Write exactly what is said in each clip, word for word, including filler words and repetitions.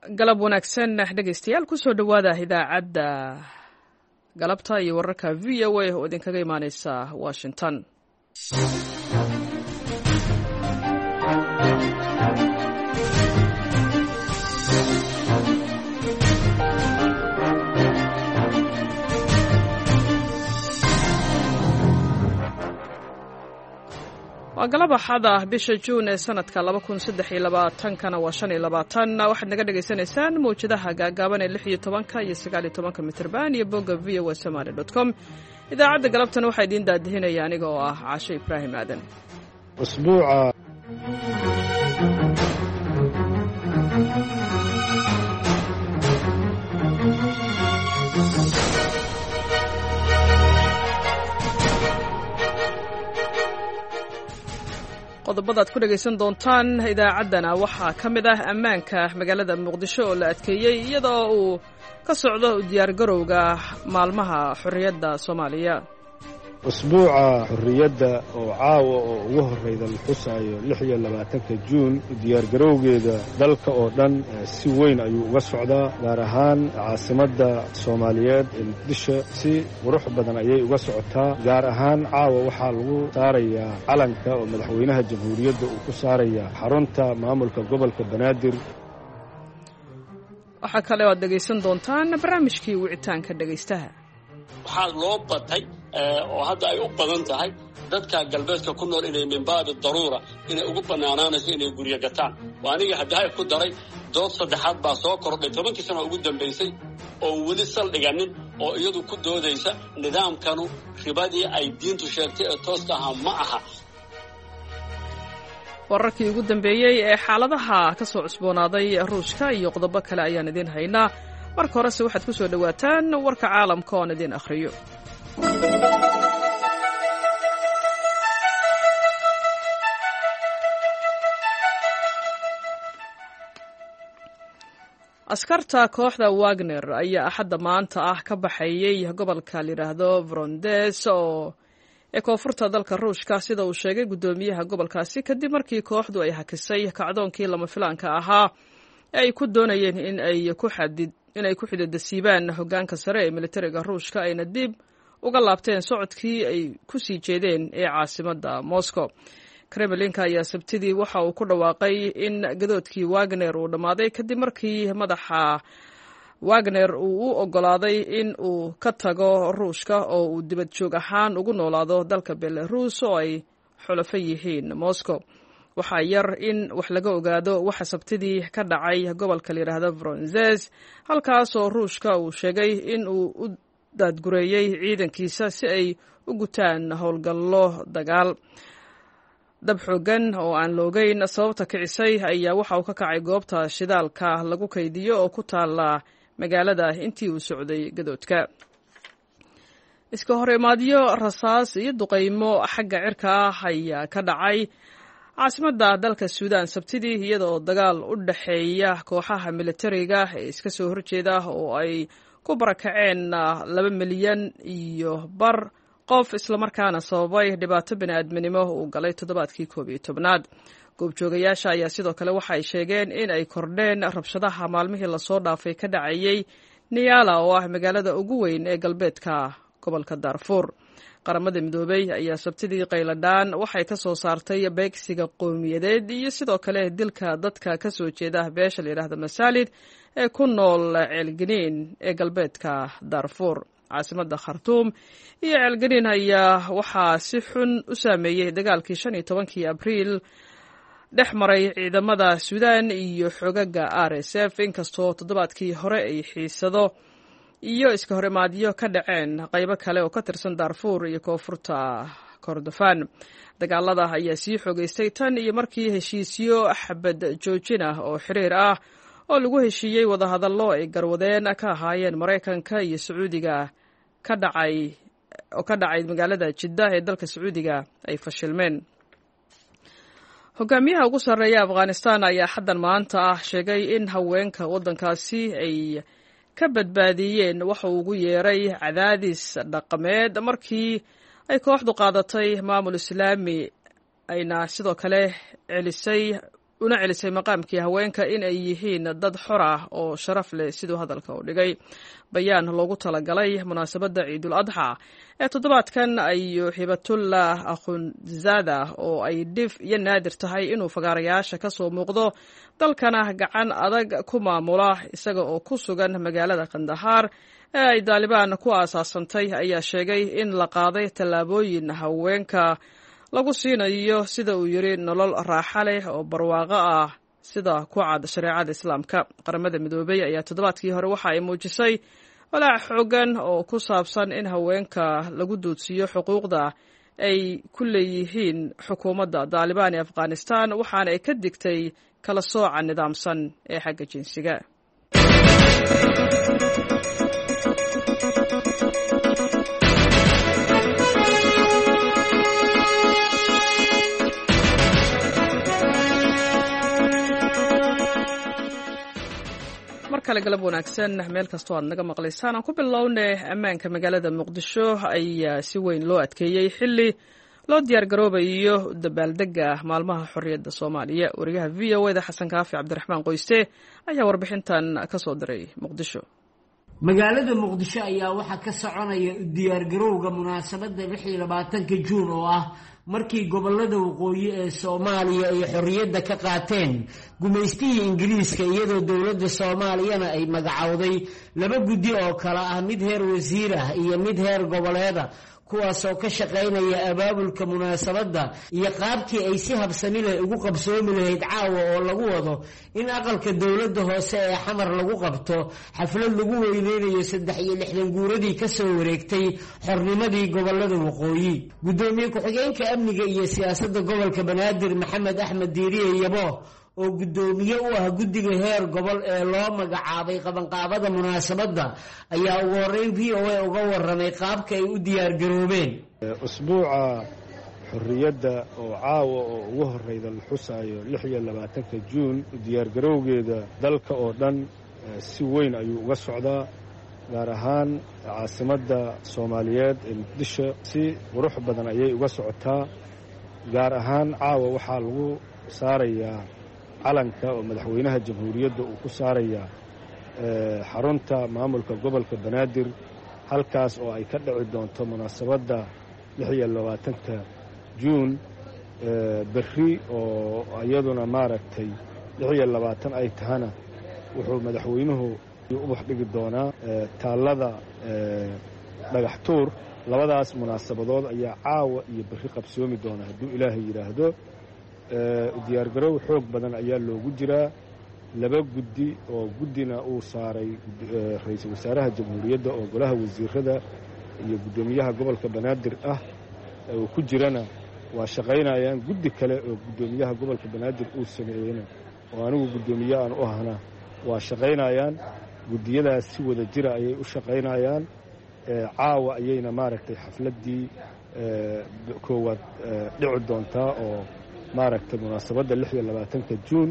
galab wanaagsan dhegaystayaal kusoo dhowaada idaacadda galabta iyo wararka v o a oo idinkaga imaaneysa washington. waa galab axad ah bisha juun ee sanadka laba kun saddex iyo labaatankana waa shan iyo labaatan waxaad naga dhagaysanaysaan mawjadaha gaagaaban ee lix iyo tobanka iyo sagaal iyo tobanka mitirban iyo bogga v o a somaly dot com. idaacadda galabtana waxaa idiin daadihinaya aniga oo ah caashe ibraahim aadan. usbuuca qodobadaad ku dhegaysan doontaan idaacaddana waxaa ka mid ah ammaanka magaalada muqdisho oo la adkeeyey iyadoo uu ka socdo diyaargarowga maalmaha xorriyadda soomaaliya. usbuuca xorriyadda oo caawa oo ugu horrayda la xusaayo lix iyo labaatanka juun diyaargarowgeeda dalka oo dhan si weyn ayuu uga socdaa, gaar ahaan caasimadda soomaaliyeed ee muqdisho si qurux badan ayay uga socotaa. gaar ahaan caawa waxaa lagu saarayaa calanka oo madaxweynaha jamhuuriyadda uu ku saaraya xarunta maamulka gobolka banaadir. waxaa kale oo aad dhegaysan doontaan barnaamijkii wicitaanka dhegaystaha. waxaa loo batay oo hadda ay u badan tahay dadka galbeedka ku nool inay min baabi daruura inay ugu bannaanaanayso inay guryo gataan. waa aniga haddahay ku daray dood saddexaad baa soo kordhay tobankii sano ugu dambaysay oo weli saldhiganin oo iyadu ku doodaysa nidaamkanu ribadii ay diintu sheegtay ee tooska ahaa ma aha. wararkii ugu dambeeyey ee xaaladaha ka soo cusboonaaday ruushka iyo qodobo kale ayaan idiin haynaa. marka horese waxaad ku soo dhowaataan warka caalamka oon idiin akhriyo. askarta kooxda wagner ayaa axadda maanta ah ka baxayey gobolka layidhaahdo vrondes oo ee koonfurta dalka ruushka, sida uu sheegay guddoomiyaha gobolkaasi kadib markii kooxdu ay hakisay kacdoonkii lama filaanka ahaa ee ay ku doonayeen in ay ku xadid inay ku xididasiibaan hoggaanka sare ee militariga ruushka ayna dib uga laabteen socodkii ay ku sii jeedeen ee caasimadda moscow. kremlinka ayaa sabtidii waxa uu ku dhawaaqay in gadoodkii wagner uu dhammaaday kadib markii madaxa wagner uu u oggolaaday in uu ka tago ruushka oo uu dibad joog ahaan ugu noolaado dalka belarus oo ay xulafo yihiin moscow. waxaa yar in wax laga ogaado waxa sabtidii ka dhacay gobolka layidhaahdo vronzes, halkaasoo ruushka uu sheegay in uu u daadgureeyey ciidankiisa si ay u gutaan howlgallo dagaal. dab xoogan oo aan la ogeyn sababta kicisay ayaa waxa uu ka kacay goobta shidaalka lagu kaydiyo oo ku taala magaalada intii uu socday gadoodka. iska hor imaadyo rasaas iyo duqaymo xagga cirka ah ayaa ka dhacay caasimadda dalka suudaan sabtidii, iyadaoo dagaal u dhexeeya kooxaha militariga ee iska soo horjeeda oo ay ku barakaceen laba milyan iyo bar qof, islamarkaana sababay dhibaato bini'aadminimo uu galay toddobaadkii koob iyo tobnaad. goobjoogayaasha ayaa sidoo kale waxa ay sheegeen in ay kordheen rabshadaha maalmihii lasoo dhaafay ka dhacayey niyaala oo ah magaalada ugu weyn ee galbeedka gobolka daarfuur. qaramada midoobey ayaa sabtidii qayladhaan waxay ka soo saartay beegsiga qowmiyadeed iyo sidoo kale dilka dadka ka soo jeeda beesha layidhaahda masaalid ee ku nool ceelganiin ee galbeedka daarfuur. caasimadda khartuum iyo ceelganiin ayaa waxaa si xun u saameeyey dagaalkii shan iyo tobankii abriil dhex maray ciidamada suudaan iyo xogaga r s f, inkastoo toddobaadkii hore ay xiisado iyo iska horimaadyo ka dhaceen qaybo kale oo ka tirsan daarfuur iyo koonfurta kordofaan. dagaalada ayaa sii xoogaystay tan iyo markii heshiisyo xabad joojin ah oo xiriir ah oo lagu heshiiyey wadahadallo ay garwadeen ka ahaayeen maraykanka iyo sacuudiga ka dhacay oo ka dhacay magaalada jidda ee dalka sacuudiga ay fashilmeen. hogaamiyaha ugu sarreeya afghanistan ayaa xaddan maanta ah sheegay in haweenka waddankaasi ay ka badbaadiyeen waxa uu ugu yeeray cadaadis dhaqameed markii ay kooxdu qaadatay maamul islaami, ayna sidoo kale celisay una celisay maqaamkii haweenka in ay yihiin dad xor ah oo sharaf leh siduu hadalka u dhigay. bayaan loogu talagalay munaasabadda ciidul adxa ee toddobaadkan ayuu hibatullah akhundzada oo ay dhif iyo naadir tahay inuu fagaarayaasha ka soo muuqdo dalkana gacan adag ku maamula isaga oo ku sugan magaalada Kandahar ee ay Daalibaan ku aasaasantay ayaa sheegay in la qaaday tallaabooyin haweenka lagu siinayo sida uu yiri nolol raaxo leh oo barwaaqo ah sida ku cad shareecada islaamka. Qaramada Midoobay ayaa toddobaadkii hore waxa ay muujisay walaac xooggan oo ku saabsan in haweenka lagu doodsiiyo xuquuqda ay ku leeyihiin xukuumadda Daalibaan ee Afghanistan, waxaana ay ka digtay kala sooca nidaamsan ee xagga jinsiga. markale galab wanaagsan meel kastoo aad naga maqlaysaan aan ku bilownay ammaanka magaalada Muqdisho ayaa si weyn loo adkeeyay xilli loo diyaar garoobayo dabaaldega maalmaha xorriyadda Soomaaliya. wariyaha V O A da Xasan Kaafi Cabdiraxmaan Qoyste ayaa warbixintan ka soo diray Muqdisho. magaalada Muqdisho ayaa waxa ka soconaya diyaar garowga munaasabadda lix iyo labaatanka Juun oo ah markii gobolada waqooyi ee Soomaaliya ay xorriyadda ka qaateen gumaystihii Ingiriiska, iyadoo dawladda Soomaaliyana ay magacowday laba guddi oo kala ah mid heer wasiir ah iyo mid heer goboleeda, kuwaasoo ka shaqaynaya abaabulka munaasabadda iyo qaabkii ay si habsami leh ugu qabsoomi lahayd caawa oo lagu wado in aqalka dawladda hoose ee Xamar lagu qabto xaflad lagu weyneynayo saddex iyo lixdan guuradii ka soo wareegtay xornimadii gobolada waqooyi. Gudoomiye ku-xigeenka amniga iyo siyaasadda gobolka Banaadir Maxamed Axmed Diiriye Yabo oo gudoomiye u ah guddiga heer gobol ee loo magacaabay qabanqaabada munaasabadda ayaa ugu horreyn V O A uga warramay qaabka ay u diyaar garoobeen. usbuuca xorriyadda oo caawa oo ugu horreyda la xusaayo lix iyo labaatanka Juun, diyaar garowgeeda dalka oo dhan si weyn ayuu uga socdaa, gaar ahaan caasimadda Soomaaliyeed ee Muqdisho si qurux badan ayay uga socotaa. gaar ahaan caawa waxaa lagu saarayaa calanka oo madaxweynaha jamhuuriyadda uu ku saaraya xarunta maamulka gobolka Banaadir, halkaas oo ay ka dhici doonto munaasabadda lix iyo labaatanka Juun. berri oo iyaduna maaragtay lix iyo labaatan ay tahana wuxuu madaxweynuhu u dhigi doonaa taallada dhagax tuur. labadaas munaasabadood ayaa caawa iyo berri qabsoomi doona hadduu ilaahay yidhaahdo. diyaar garow xoog badan ayaa loogu jiraa. laba guddi oo guddina uu saaray ra-iisul wasaaraha jamhuuriyadda oo golaha wasiirada iyo guddoomiyaha gobolka Banaadir ah oo ku jirana waa shaqaynayaan. guddi kale oo guddoomiyaha gobolka Banaadir uu sameeyeyna oo anigu guddoomiye aan u ahna waa shaqaynayaan. guddiyadaas si wada jira ayay u shaqaynayaan. caawa ayayna maaragtay xafladdii koowaad dhici doontaa oo maaragtay munaasabadda lix iyo labaatanka Juun.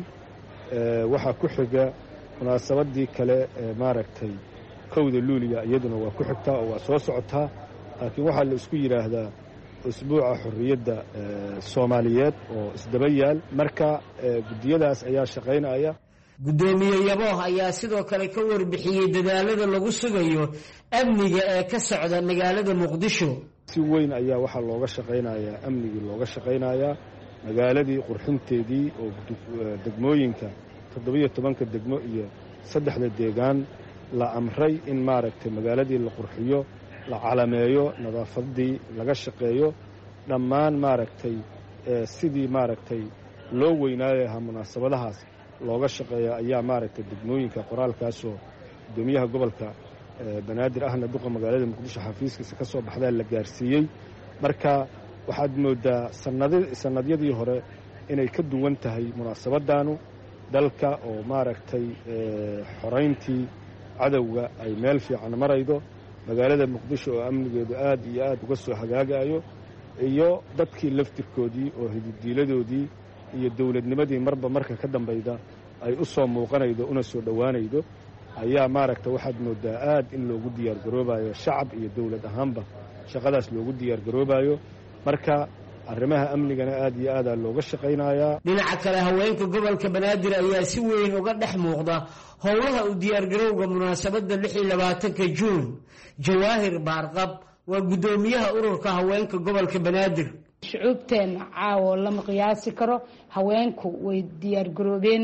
waxaa ku xiga munaasabaddii kale maaragtay kowda Luuliya, iyaduna waa ku xigtaa oo waa soo socotaa. laakiin waxaa la isku yidhaahdaa usbuuca xorriyadda Soomaaliyeed oo isdaba yaal. marka guddiyadaas ayaa shaqaynaya. gudoomiye Yabo ayaa sidoo kale ka warbixiyey dadaalada lagu sugayo amniga ee ka socda magaalada Muqdisho. si weyn ayaa waxaa looga shaqaynayaa amnigii looga shaqaynayaa magaaladii qurxinteedii oo degmooyinka toddobiyo tobanka degmo iyo saddexda deegaan la amray in maaragtay magaaladii la qurxiyo, la calameeyo, nadaafadii laga shaqeeyo, dhammaan maaragtay sidii maaragtay loo weynaayaha munaasabadahaas looga shaqeeya ayaa maaragtay degmooyinka qoraalkaasoo gudoomiyaha gobolka Banaadir ahna duqa magaalada Muqdisho xafiiskiisa ka soo baxdaa la gaarsiiyey. marka waxaad moodaa sannadyadii hore inay ka duwan tahay munaasabadaanu dalka oo maaragtay xorayntii cadowga ay meel fiican maraydo, magaalada Muqdisho oo amnigeedu aad iyo aad uga soo hagaagayo, iyo dadkii laftirkoodii oo hididiiladoodii iyo dawladnimadii marba marka ka dambayda ay u soo muuqanaydo una soo dhowaanaydo ayaa maaragtay waxaad moodaa aad in loogu diyaar garoobayo shacab iyo dawlad ahaanba shaqadaas loogu diyaar garoobayo. marka arrimaha amnigana aad iyo aadaa looga shaqaynayaa. dhinaca kale haweenka gobolka banaadir ayaa si weyn uga dhex muuqda howlaha u diyaargarowga munaasabadda lix iyo labaatanka juun. jawaahir baarqab waa guddoomiyaha ururka haweenka gobolka banaadir. shucuubteena caawo lama qiyaasi karo. haweenku way diyaargaroobeen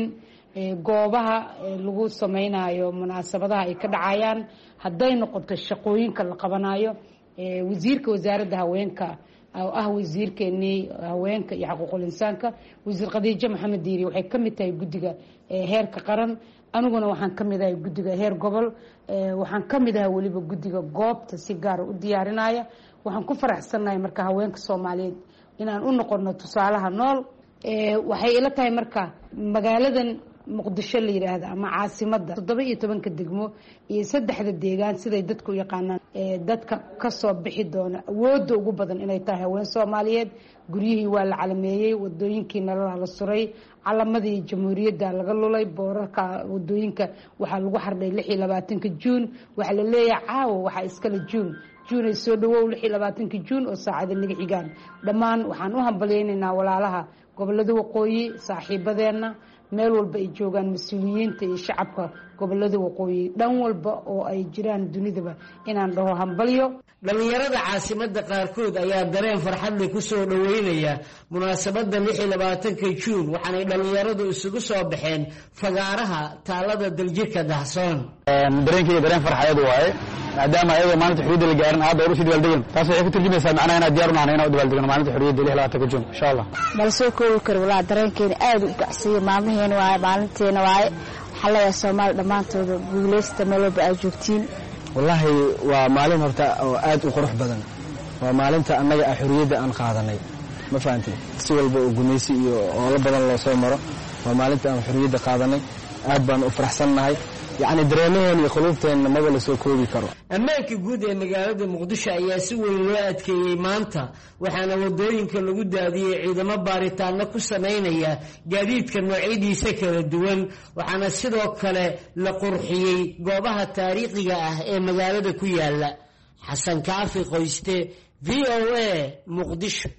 goobaha lagu samaynayo munaasabadaha ay ka dhacayaan, hadday noqoto shaqooyinka la qabanayo. wasiirka wasaaradda haweenka oo ah wasiirkeenii haweenka iyo xuquuqul insaanka, wasiir Khadiija Maxamed Diiri, waxay ka mid tahay guddiga heerka qaran. aniguna waxaan ka mid ahay guddiga heer gobol. waxaan ka mid ahay weliba guddiga goobta si gaara u diyaarinaya. waxaan ku faraxsannahay marka haweenka Soomaaliyeed inaan u noqono tusaalaha nool. waxay ila tahay marka magaaladan muqdisho la yiraahdo ama caasimadda toddoba iyo tobanka degmo iyo saddexda deegaan siday dadku yaqaanaan dadka ka soo bixi doona awoodda ugu badan inay tahay haween Soomaaliyeed. guryihii waa la calameeyey, wadooyinkii nalala la suray, calamadii jamhuuriyadda laga lulay, boorarka wadooyinka waxaa lagu xardhay lix iyo labaatanka juun. waxaa la leeyahay caawo waxaa iskale juun juun ay soo dhawow lix iyo labaatanka juun oo saacada naga xigaan. dhammaan waxaan u hambaleynaynaa walaalaha gobolada waqooyi, saaxiibadeenna meel walba ay joogaan, mas-uuliyiinta iyo shacabka gobolada waqooyi, dhan walba oo ay jiraan dunidaba inaan dhaho hambalyo. dhalinyarada caasimadda qaarkood ayaa dareen farxad leh ku soo dhaweynaya munaasabadda lix iyo labaatanka juun, waxaanay dhalinyaradu isugu soo baxeen fagaaraha taalada daljirka dahsoon. dareenkayga dareen farxadeed waaye, maadaama ayagoo maalinta xurriyadda la gaarin hadda hor usii dabaaldegin. taas waxay ku turjumaysaa macnaha inaad diyaar u nahay inaan u dabaaldegno maalinta xurriyadda lix iyo labaatanka juun insha allah. mala soo koobi karo walaa, dareenkeena aad u gacsiyo. maalmaheena waaye, maalinteena waaye. waxaa leeyahay Soomaali dhammaantooda guuleysta meel walba aad joogtiin. wallaahi waa maalin horta oo aad u qurux badan. waa maalinta annaga ah xurriyadda aan qaadanay, ma fahantin si walba oo gumaysi iyo oolo badan loo soo maro. waa maalinta aan xurriyadda qaadanay, aad baan u faraxsannahay. yacni dareemaheen iyo quluubteenna maba la soo koobi karo. ammaanka guud ee magaalada muqdisho ayaa si weyn loo adkeeyey maanta, waxaana wadooyinka lagu daadiyey ciidamo baaritaano ku samaynaya gaadiidka noocyadiisa kala duwan. waxaana sidoo kale la qurxiyey goobaha taariikhiga ah ee magaalada ku yaala. xasan kaafi qoyste, v o a, muqdisho.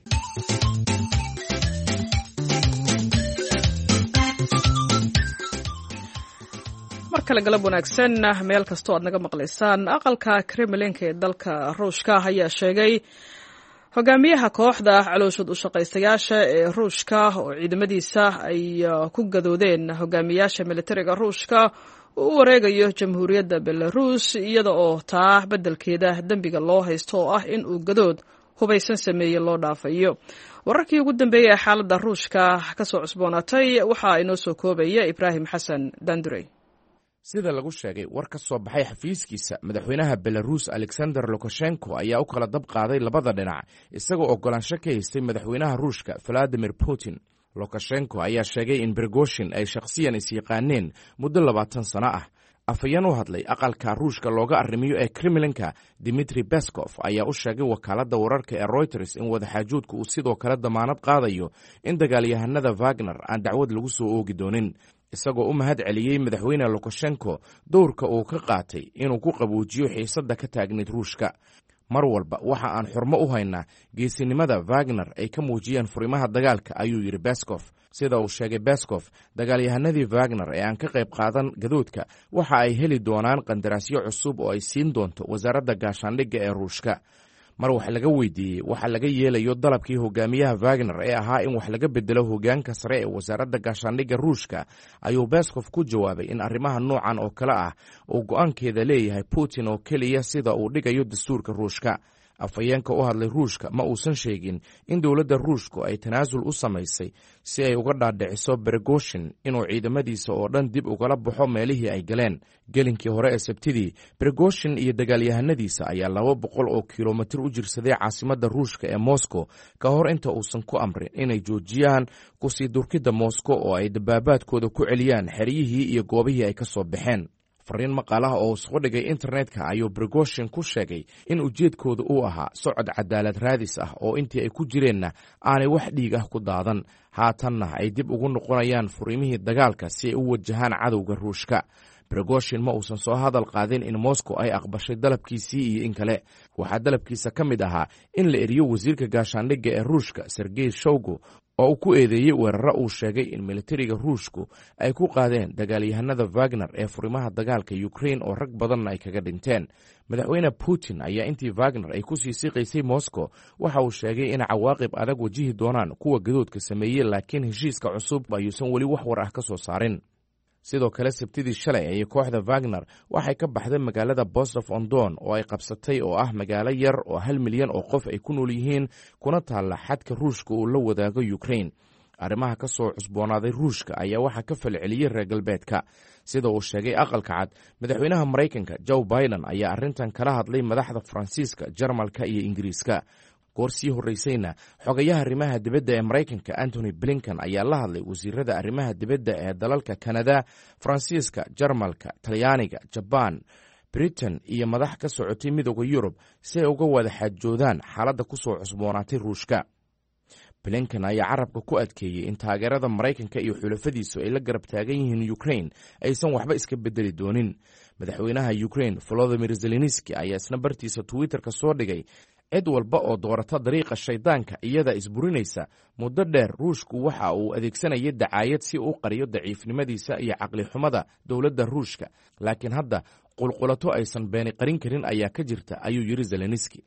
markale galab wanaagsan meel kastoo aad naga maqlaysaan. aqalka Kremlinka ee dalka Ruushka ayaa sheegay hogaamiyaha kooxda calooshad u shaqaystayaasha ee Ruushka oo ciidamadiisa ay ku gadoodeen hogaamiyaasha militariga Ruushka uu u wareegayo jamhuuriyadda Belarus, iyada oo taa beddelkeeda dembiga loo haysto oo ah in uu gadood hubaysan sameeyey loo dhaafayo. wararkii ugu dambeeyey ee xaaladda Ruushka ka soo cusboonaatay waxaa inoo soo koobaya Ibraahim Xasan Dandurey. sida lagu sheegay war ka soo baxay xafiiskiisa, madaxweynaha Belarus Alexander Lukashenko ayaa u kala dab qaaday labada dhinac, isagoo oggolaansho ka haystay madaxweynaha Ruushka Vladimir Putin. Lukashenko ayaa sheegay in Prigozhin ay shakhsiyan is yaqaaneen muddo labaatan sano ah. afhayeen u hadlay aqalka Ruushka looga arrimiyo ee Kremlinka, Dmitry Peskov, ayaa u sheegay wakaaladda wararka ee Reuters in wadaxaajoodku uu sidoo kale damaanad qaadayo in dagaalyahanada Wagner aan dacwad lagu soo oogi doonin, isagoo u mahad celiyey madaxweyne Lukashenko dowrka uu ka qaatay inuu ku qaboojiyo xiisadda ka taagnayd Ruushka. mar walba waxa aan xurmo u haynaa geesinimada Wagner ay ka muujiyeen furimaha dagaalka, ayuu yidhi Peskov. sida uu sheegay Peskov, dagaalyahanadii Wagner ee aan ka qayb qaadan gadoodka waxa ay heli doonaan qandaraasyo cusub oo ay siin doonto wasaaradda gaashaandhigga ee Ruushka. mar wax laga weydiiyey waxa laga yeelayo dalabkii hogaamiyaha Wagner ee ahaa in wax laga bedelo hogaanka sare ee wasaaradda gaashaandhigga Ruushka, ayuu Peskov ku jawaabay in arrimaha noocan oo kale ah uu go'aankeeda leeyahay Putin oo keliya sida uu dhigayo dastuurka Ruushka. afhayeenka u hadlay Ruushka ma uusan sheegin in dowladda Ruushku ay tanaasul u samaysay si ay uga dhaadhiciso Prigozhin inuu ciidamadiisa oo dhan dib ugala baxo meelihii ay galeen. gelinkii hore ee Sabtidii, Prigozhin iyo dagaalyahanadiisa ayaa laba boqol oo kilomitir u jirsaday caasimadda Ruushka ee Moscow ka hor inta uusan ku amrin inay joojiyaan kusii durkidda Moscow oo ay dabaabaadkooda ku celiyaan xeryihii iyo goobihii ay ka soo baxeen. fariin maqaalaha oo soo dhigay internetka ayuu Prigozhin ku sheegay in ujeedkooda uu ahaa socod cadaalad raadis ah oo intii ay ku jireenna aanay wax dhiig ah ku daadan, haatanna ay dib ugu noqonayaan furiimihii dagaalka si ay u wajahaan cadowga Ruushka. brigoshin ma uusan soo hadal qaadin in moscow ay aqbashay dalabkiisii iyo in kale. waxaa dalabkiisa ka mid ahaa in la eriyo wasiirka gaashaandhigga ee ruushka sergey shoigu oo uu ku eedeeyey weeraro uu sheegay in militariga ruushku ay ku qaadeen dagaalyahanada wagner ee furimaha dagaalka ukrain oo rag badanna ay kaga dhinteen. madaxweyne putin ayaa intii wagner ay ku sii siqaysay moscow waxa uu sheegay in cawaaqib adag wajihi doonaan kuwa gadoodka sameeyey, laakiin heshiiska cusub ayuusan weli wax war ah ka soo saarin. sidoo kale sabtidii shalay ayay kooxda wagner waxay ka baxday magaalada Rostov on Don oo ay qabsatay oo ah magaalo yar oo hal milyan oo qof ay ku nool yihiin kuna taalla xadka ruushka uu la wadaago Ukraine. arrimaha ka soo cusboonaaday ruushka ayaa waxaa ka falceliyey reer galbeedka. sida uu sheegay aqalka cad, madaxweynaha Maraykanka Joe Biden ayaa arrintan kala hadlay madaxda Faransiiska, Jarmalka iyo Ingiriiska. goor sii horreysayna xogayaha arrimaha dibadda ee Maraykanka Antony Blinken ayaa la hadlay wasiirada arrimaha dibadda ee dalalka Kanada, Faransiiska, Jarmalka, Talyaaniga, Jabaan, Britain iyo madax ka socotay midowda Yurub si ay uga wada xaajoodaan xaaladda ku soo cusboonaatay ruushka. Blinken ayaa carabka ku adkeeyey in taageerada Maraykanka iyo xulafadiisu ay la garab taagan yihiin Ukraine aysan waxba iska bedeli doonin. madaxweynaha Ukraine Volodymyr Zelensky ayaa isna bartiisa Twitter-ka soo dhigay cid walba oo doorata dariiqa shaydaanka iyada isburinaysa. muddo dheer ruushku waxa uu adeegsanayay dacaayad si uu qariyo daciifnimadiisa iyo caqli xumada dowladda ruushka, laakiin hadda qulqulato aysan beeni qarin karin ayaa ka jirta, ayuu yiri Zelensky.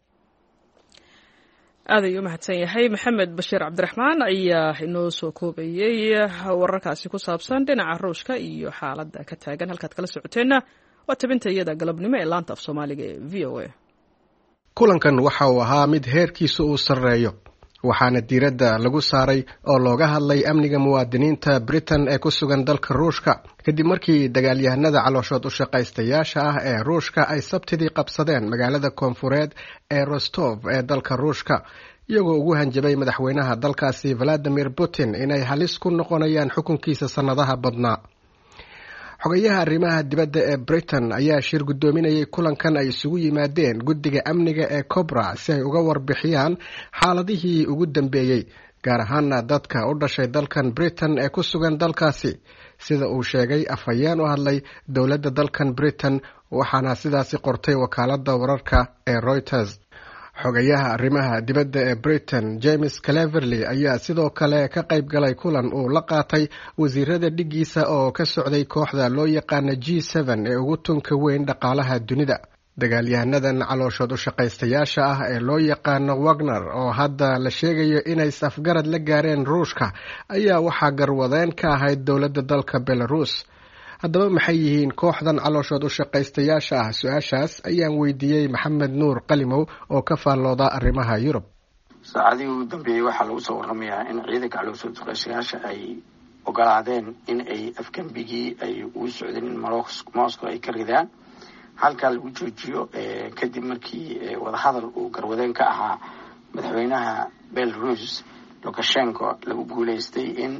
aad ayuu mahadsan yahay maxamed bashiir cabdiraxmaan ayaa inoo soo koobayey wararkaasi ku saabsan dhinaca ruushka iyo xaaladda ka taagan. halkaad kala socoteenna waa tabinta iyada galabnimo ee laanta af soomaaliga ee v o a. kulankan waxa uu ahaa mid heerkiisa uu sarreeyo, waxaana diiradda lagu saaray oo looga hadlay amniga muwaadiniinta Britain ee ku sugan dalka ruushka kadib markii dagaalyahanada calooshood u shaqaystayaasha ah ee ruushka ay sabtidii qabsadeen magaalada koonfureed ee Rostov ee dalka ruushka, iyagoo ugu hanjabay madaxweynaha dalkaasi Vladimir Putin inay halis ku noqonayaan xukunkiisa sannadaha badnaa. xogayaha arrimaha dibadda ee Britain ayaa shir guddoominayay kulankan ay isugu yimaadeen guddiga amniga ee Cobra si ay uga warbixiyaan xaaladihii ugu dambeeyey, gaar ahaana dadka u dhashay dalkan Britain ee ku sugan dalkaasi, sida uu sheegay afhayeen u hadlay dowladda dalkan Britain, waxaana sidaasi qortay wakaaladda wararka ee Reuters. xogayaha arrimaha dibadda ee Britain James Cleverly ayaa sidoo kale ka qayb galay kulan uu la qaatay wasiirada dhigiisa oo ka socday kooxda loo yaqaana G seven ee ugu tunka weyn dhaqaalaha dunida. dagaalyahanadan calooshood u shaqaystayaasha ah ee loo yaqaano Wagner oo hadda la sheegayo inay safgarad la gaareen ruushka ayaa waxaa garwadeen ka ahayd dowladda dalka Belarus. haddaba maxay yihiin kooxdan calooshood u shaqaystayaasha ah? su-aashaas ayaan weydiiyey Maxamed Nuur Qalimow oo ka faallooda arrimaha Yurub. saacadihii ugu dambeeyey waxaa lagu soo warramayaa in ciidanka calooshood shaqaystayaasha ay ogolaadeen in ay afgembigii ay ugu socdeen in Moscow ay ka ridaan halkaa lagu joojiyo kadib markii wadahadal uu garwadeen ka ahaa madaxweynaha Belarus Lukashenko lagu guuleystay in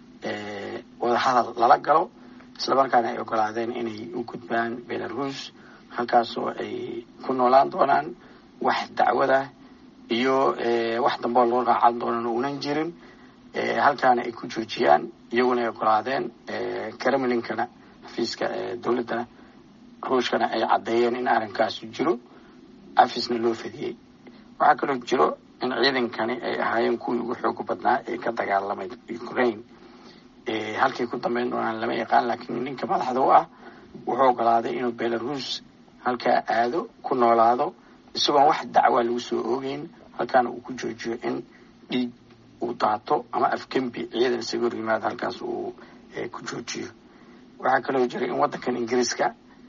wadahadal lala galo, isla markaana ay ogolaadeen inay u gudbaan Belarus, halkaasoo ay ku noolaan doonaan wax dacwada iyo wax damboo loo raacan doonaan uunan jirin, halkaana ay ku joojiyaan, iyaguna ay ogolaadeen. Kremlinkana xafiiska dowladda ruushkana ay caddeeyeen in arrinkaasu jiro, afisna loo fadiyey. waxaa kaloo jiro in ciidankani ay ahaayeen kuwii ugu xooga badnaa ee ka dagaalamay Ukraine. halkay ku dambeyn doonaan lama yaqaan, laakiin ninka madaxda u ah wuxuu ogolaaday inuu Belarus halkaa aado, ku noolaado, isagoon wax dacwa lagu soo oogeyn, halkaana uu ku joojiyo in dhiig uu daato ama afgembi ciidan isaga hor yimaado halkaas uu ku joojiyo. waxaa kaloo jira in waddankan Ingiriiska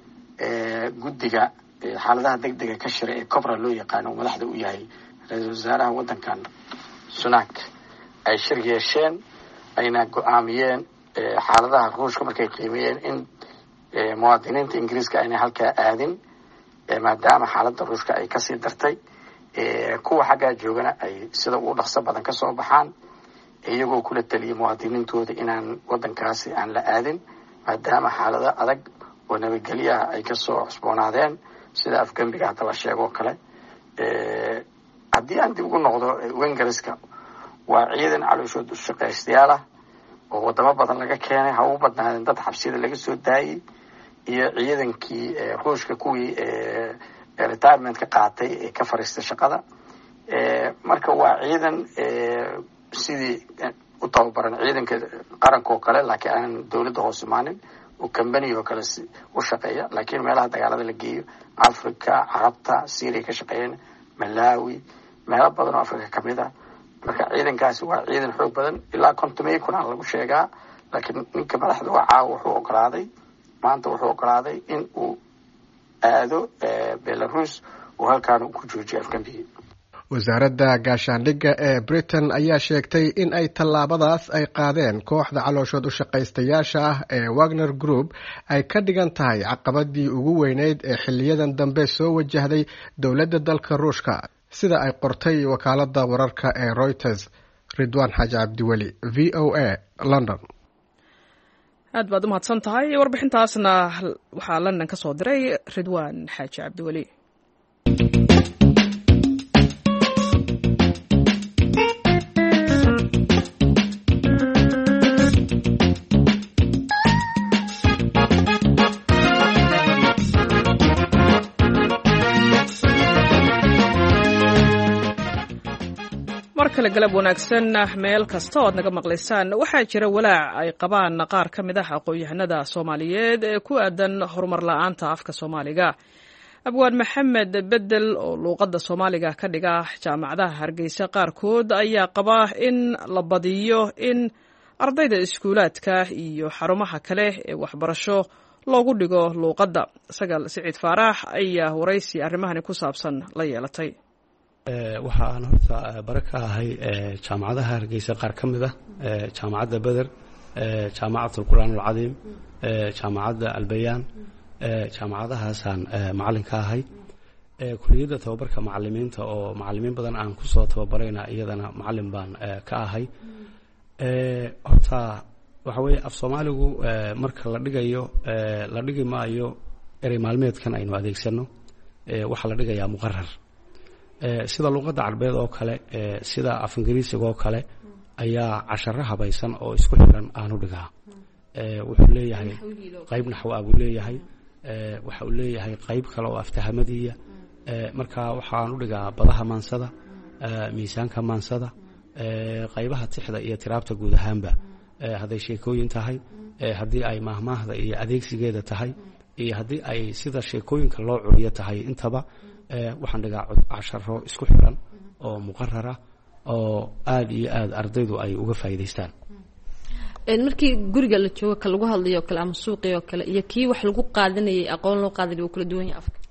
guddiga xaaladaha degdega ka shira ee Cobra loo yaqaano madaxda u yahay ra-iisul wasaaraha waddankan Sunak ay shir yeesheen, ayna go-aamiyeen xaaladaha ruushka markay qiimeeyeen in muwaadiniinta Ingiriiska ayna halkaa aadin maadaama xaaladda ruushka ay kasii dartay. kuwa xaggaa joogana ay sida ugu dhaqso badan kasoo baxaan, iyagoo kula taliyay muwaadiniintooda inaan waddankaasi aan la aadin maadaama xaalado adag oo nabadgelyaha ay kasoo cusboonaadeen sida afgembiga hadda la sheegoo kale. haddii aan dib ugu noqdo Ingiriiska, waa ciidan calooshood u shaqaystayaal ah oo wadamo badan laga keenay, ha ugu badnaadeen dad xabsiyada laga soo daayey, iyo ciidankii ruushka kuwii retirement ka qaatay ee ka fariistay shaqada. marka waa ciidan sidii u tababaran ciidanka qaranka oo kale laakiin aan dowladda hoos imaanin oo company oo kale u shaqeeya, laakiin meelaha dagaalada la geeyo Africa, Carabta, Syria ka shaqeeyeen, Malawi, meelo badan oo Africa ka mid ah. marka ciidankaasi waa ciidan xoog badan ilaa konton kun aan lagu sheegaa, laakiin ninka madaxda waa caawa wuxuu ogolaaday maanta wuxuu ogolaaday in uu aado Belarus oo halkaan uu ku joojiyo afgambigii. wasaaradda gaashaandhigga ee Britain ayaa sheegtay in ay tallaabadaas ay qaadeen kooxda calooshood u shaqaystayaasha ah ee Wagner Group ay ka dhigan tahay caqabadii ugu weyneyd ee xiliyadan dambe soo wajahday dowladda dalka Ruushka, sida ay qortay wakaaladda wararka ee Reuters. Ridwaan Xaaji Cabdiweli, V O A, London. aad baad u mahadsan tahay. warbixintaasna waxaa London ka soo diray Ridwaan Xaaji Cabdiweli. markale galab wanaagsan meel kasta oo aad naga maqlaysaan. waxaa jira walaac ay qabaan qaar ka mid ah aqoon-yahanada Soomaaliyeed ee ku aadan horumar la'aanta afka Soomaaliga. Abwaan Maxamed Bedel oo luuqadda Soomaaliga ka dhiga jaamacadaha Hargeysa qaarkood ayaa qaba in la badiyo in ardayda iskuulaadka iyo xarumaha kale ee waxbarasho loogu dhigo luuqadda. Sagal Siciid Faarax ayaa waraysi arrimahani ku saabsan la yeelatay. waxa aan horta baraka ahay jaamacadaha Hargeysa qaar ka mid ah, jaamacadda Badr, jaamacadda Qur'aan al-Cadiim, jaamacadda Albayaan, jaamacadahaasaan macallin ka ahay. kuliyadda tababarka macallimiinta oo macallimiin badan aan ku soo tababarayna iyadana macallin baan ka ahay. horta waxa weeye af Soomaaligu marka la dhigayo la dhigi maayo erey maalmeedkan aynu adeegsano, waxa la dhigayaa muqarrar. sida luuqadda carbeed oo kale, sida af ingiriisiga oo kale ayaa casharo habaysan oo isku xiran aanu dhigaa. wuxuu leeyahay qayb naxwa buu leeyahay, waxa uu leeyahay qayb kale oo aftahamadiya. marka waxaan u dhigaa badaha maansada, miisaanka maansada, qaybaha tixda iyo tiraabta guud ahaanba, hadday sheekooyin tahay, haddii ay maahmaahda iyo adeegsigeeda tahay, iyo haddii ay sida sheekooyinka loo curiyo tahay, intaba waxaan dhigaa casharo isku xiran oo muqarara oo aad iyo aad ardaydu ay uga faa'iidaystaan. markii guriga la joogo ka lagu hadlayo kale ama suuqii oo kale iyo kii wax lagu qaadanayay aqoon loo qaadanay kala duwan yahay afka.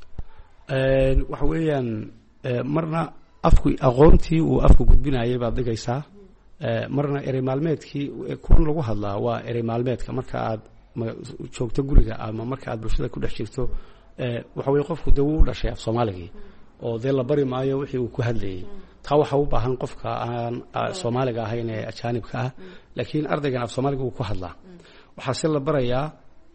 waxa weeyaan marna afku aqoontii uu afku gudbinayay baad dhigaysaa, marna erey maalmeedkii kuwan lagu hadlaa waa erey maalmeedka marka aad joogto guriga ama marka aad bulshada ku dhex jirto. waxa weeye qofku dee wuu u dhashay af Soomaaligii oo dee la bari maayo wixii uu ku hadlayay. taa waxa u baahan qofka aan Soomaaliga ahayn ee ajaanibka ah, laakiin ardaygan af Soomaaliga uu ku hadlaa. waxaa si la barayaa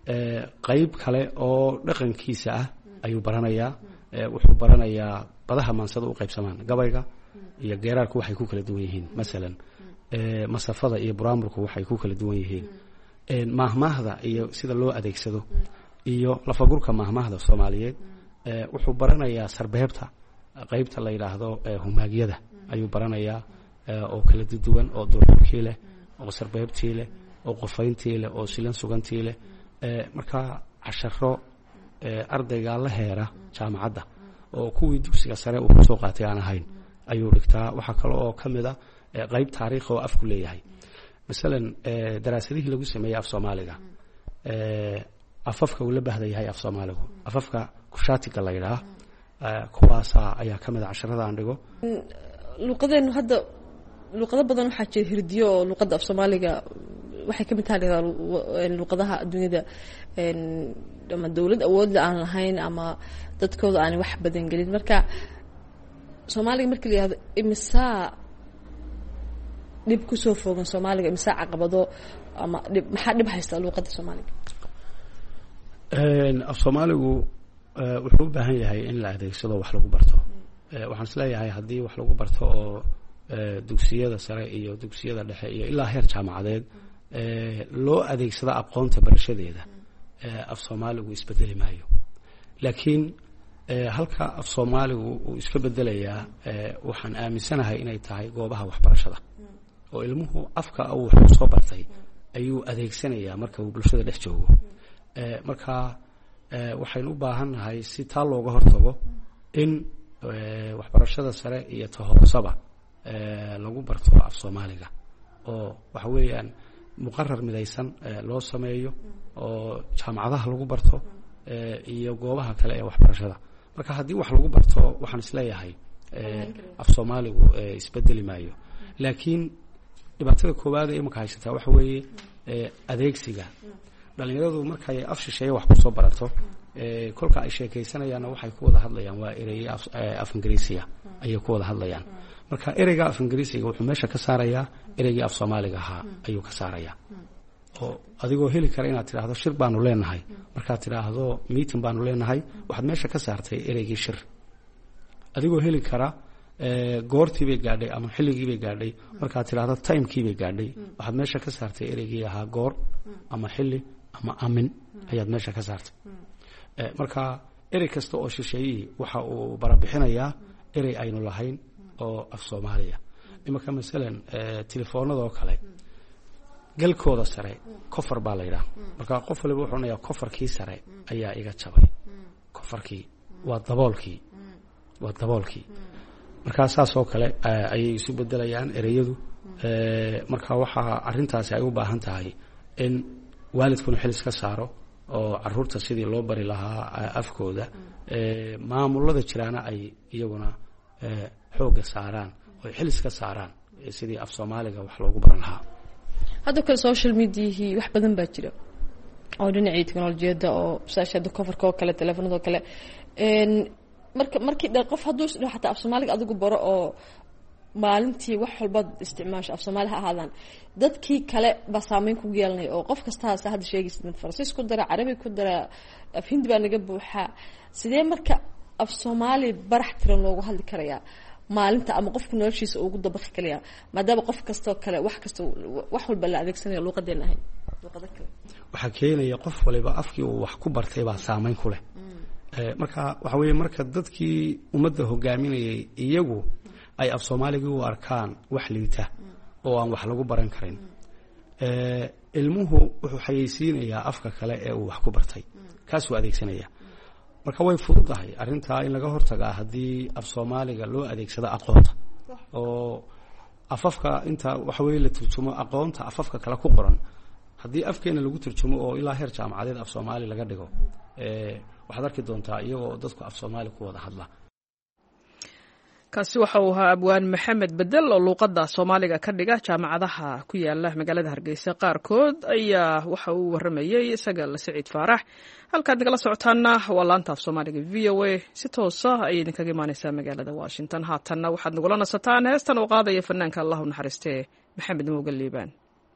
qayb kale oo dhaqankiisa ah ayuu baranayaa. wuxuu baranayaa badaha maansada u qaybsamaan, gabayga iyo geeraarku waxay ku kala duwan yihiin. masalan masafada iyo buraamurku waxay ku kala duwan yihiin. maahmaahda iyo sida loo adeegsado iyo lafagurka maahmaahda Soomaaliyeed. wuxuu baranayaa sarbeebta, qaybta la yiraahdo humaagyada ayuu baranayaa oo kala duwan, oo doorkii leh, oo sarbeebtii leh, oo qofayntii leh, oo silan sugantii leh. marka casharo ardayga la heera jaamacadda oo kuwii dugsiga sare uu soo qaatay aan ahayn ayuu dhigtaa. waxa kale oo kamid ah qayb taariikh oo afku leeyahay. masalan daraasadihii lagu sameeyay af Soomaaliga, afafka uu la baahday yahay af Soomaaligu, afafka kushaatiga la yiraahdo, kuwaasa ayaa kamid ah casharada aan dhigo. luqadeenu hadda luqado badan waxaa jira hirdiyo oo luqadda af Soomaaliga waxay kamid tahay luqadaha adduunyada ama dawlad awood la aan lahayn ama dadkooda aan wax badan gelin. marka Soomaaliga markii la yiraahdo imisa dib ku soo foogan Soomaaliga, imisa caqabado ama maxaa dhib haysta luqadda Soomaaliga? af Soomaaligu wuxuu u baahan yahay in la adeegsado wax lagu barto. waxaan isleeyahay haddii wax lagu barto oo dugsiyada sare iyo dugsiyada dhexe iyo ilaa heer jaamacadeed loo adeegsado aqoonta barashadeeda, af soomaaligu isbedeli maayo laakiin halka af soomaaligu uu iska bedelayaa waxaan aaminsanahay inay tahay goobaha waxbarashada oo ilmuhu afka uu wax ku soo bartay ayuu adeegsanayaa marka uu bulshada dhex joogo marka waxaynu u baahannahay si taa looga hortago in waxbarashada sare iyo ta hoosaba lagu barto af soomaaliga oo waxa weeyaan muqarar midaysan loo sameeyo oo jaamacadaha lagu barto iyo goobaha kale ee waxbarashada marka haddii wax lagu barto waxaan isleeyahay af soomaaligu isbedeli maayo laakiin dhibaatada koowaad ee imika haysataa waxa weeye adeegsiga dhalinyaradu markay af shisheeye wax kusoo barato kolka ay sheekaysanayaanna waxay ku wada hadlayaan waa ereye af ingiriisiga ayay ku wada hadlayaan marka ereyga af ingiriisiga wuxuu meesha ka saarayaa ereygii af soomaaliga ahaa ayuu ka saarayaa oo adigoo heli kara inaad tidhaahdo shir baanu leenahay markaad tidhaahdo meeting baanu leenahay waxaad meesha ka saartay ereygii shir adigoo heli kara goortii bay gaadhay ama xilligii bay gaadhay markaad tidhaahdo timekii bay gaadhay waxaad meesha ka saartay ereygii ahaa goor ama xilli ama amin ayaad meesha ka saartay marka erey kasta oo shisheeyihii waxa uu barabixinayaa erey aynu lahayn oo af soomaaliya imanka masalan telefoonadoo kale galkooda sare kofar baa la yidhaha marka qof waliba wuxuu onayaa kofarkii sare ayaa iga jabay kofarkii waa daboolkii waa daboolkii markaa saas oo kale ayay isu bedelayaan ereyadu marka waxaa arrintaasi ay u baahan tahay in waalidkuna xil iska saaro oo caruurta sidii loo bari lahaa afkooda maamulada jiraana ay iyaguna xooga saaraan oo xil iska saaraan sidii af soomaaliga wax loogu baran lahaa hadda kale social mediahii wax badan baa jira oo dhinacii teknolojiyadda oo saashada coverka oo kale telefoonada oo kale marka markii dheer qof hadduu isdhaho xataa af soomaaliga adigu baro oo maalintii wax walbaad isticmaasho af soomaali ha ahaadaan dadkii kale baa saameyn kugu yeelanaya oo qof kastaas hadda sheegaysid mid faransiis ku dara carabi ku dara af hindi baa naga buuxaa sidee marka af soomaali barax tiran loogu hadli karayaa maalinta ama qofku noloshiisa ugu dabaqi karayaa maadaama qof kastoo kale wax kasta wax walba la adeegsanayo luuqadeen ahayn luuqada kale waxaa keenaya qof waliba afkii uu wax ku bartay baa saameyn ku leh marka waxa weeye marka dadkii ummadda hogaaminayay iyagu ay af soomaaligii u arkaan wax liita oo aan wax lagu baran karin ilmuhu wuxuu xayeysiinayaa afka kale ee uu wax ku bartay kaasuu adeegsanaya marka way fududahay arrintaa in laga hortagaa haddii af soomaaliga loo adeegsado aqoonta oo afafka inta waxa weeye la turjumo aqoonta afafka kale ku qoran haddii afkeena lagu turjumo oo ilaa heer jaamacadeed af soomaali laga dhigo waxaad arki doontaa iyagoo dadku af soomaali ku wada hadla kaasi waxa uu ahaa abwaan maxamed bedel oo luuqadda soomaaliga ka dhiga jaamacadaha ku yaala magaalada hargeysa qaarkood ayaa waxa uu waramayey isaga la siciid faarax halkaad nagala socotaana waa laanta af soomaaliga v o a si toosa ayay idinkaga imaaneysaa magaalada washington haatanna waxaad nagula nasataan heestan uu qaadaya fanaanka allah u naxariistee maxamed mooga liibaan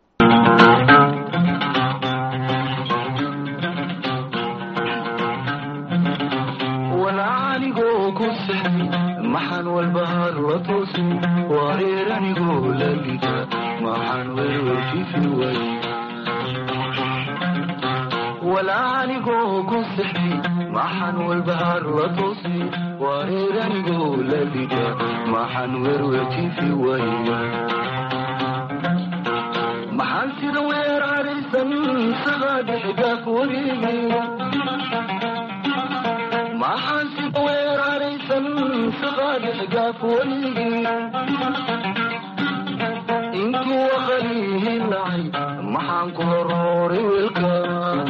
maxaan walbahaar la toosin wareer anigoo la lida maxaan werwerkifi way walaa anigoo ku sixi maxaan walbahaar la toosin wareer anigoo la lida maxaan werwerkifi way maxaan sida weer araysan sagaa dhexgaaf wareegi maxaan sida weer araysan سقادح وليجي انتو وخليه اللعي محان كروري والكان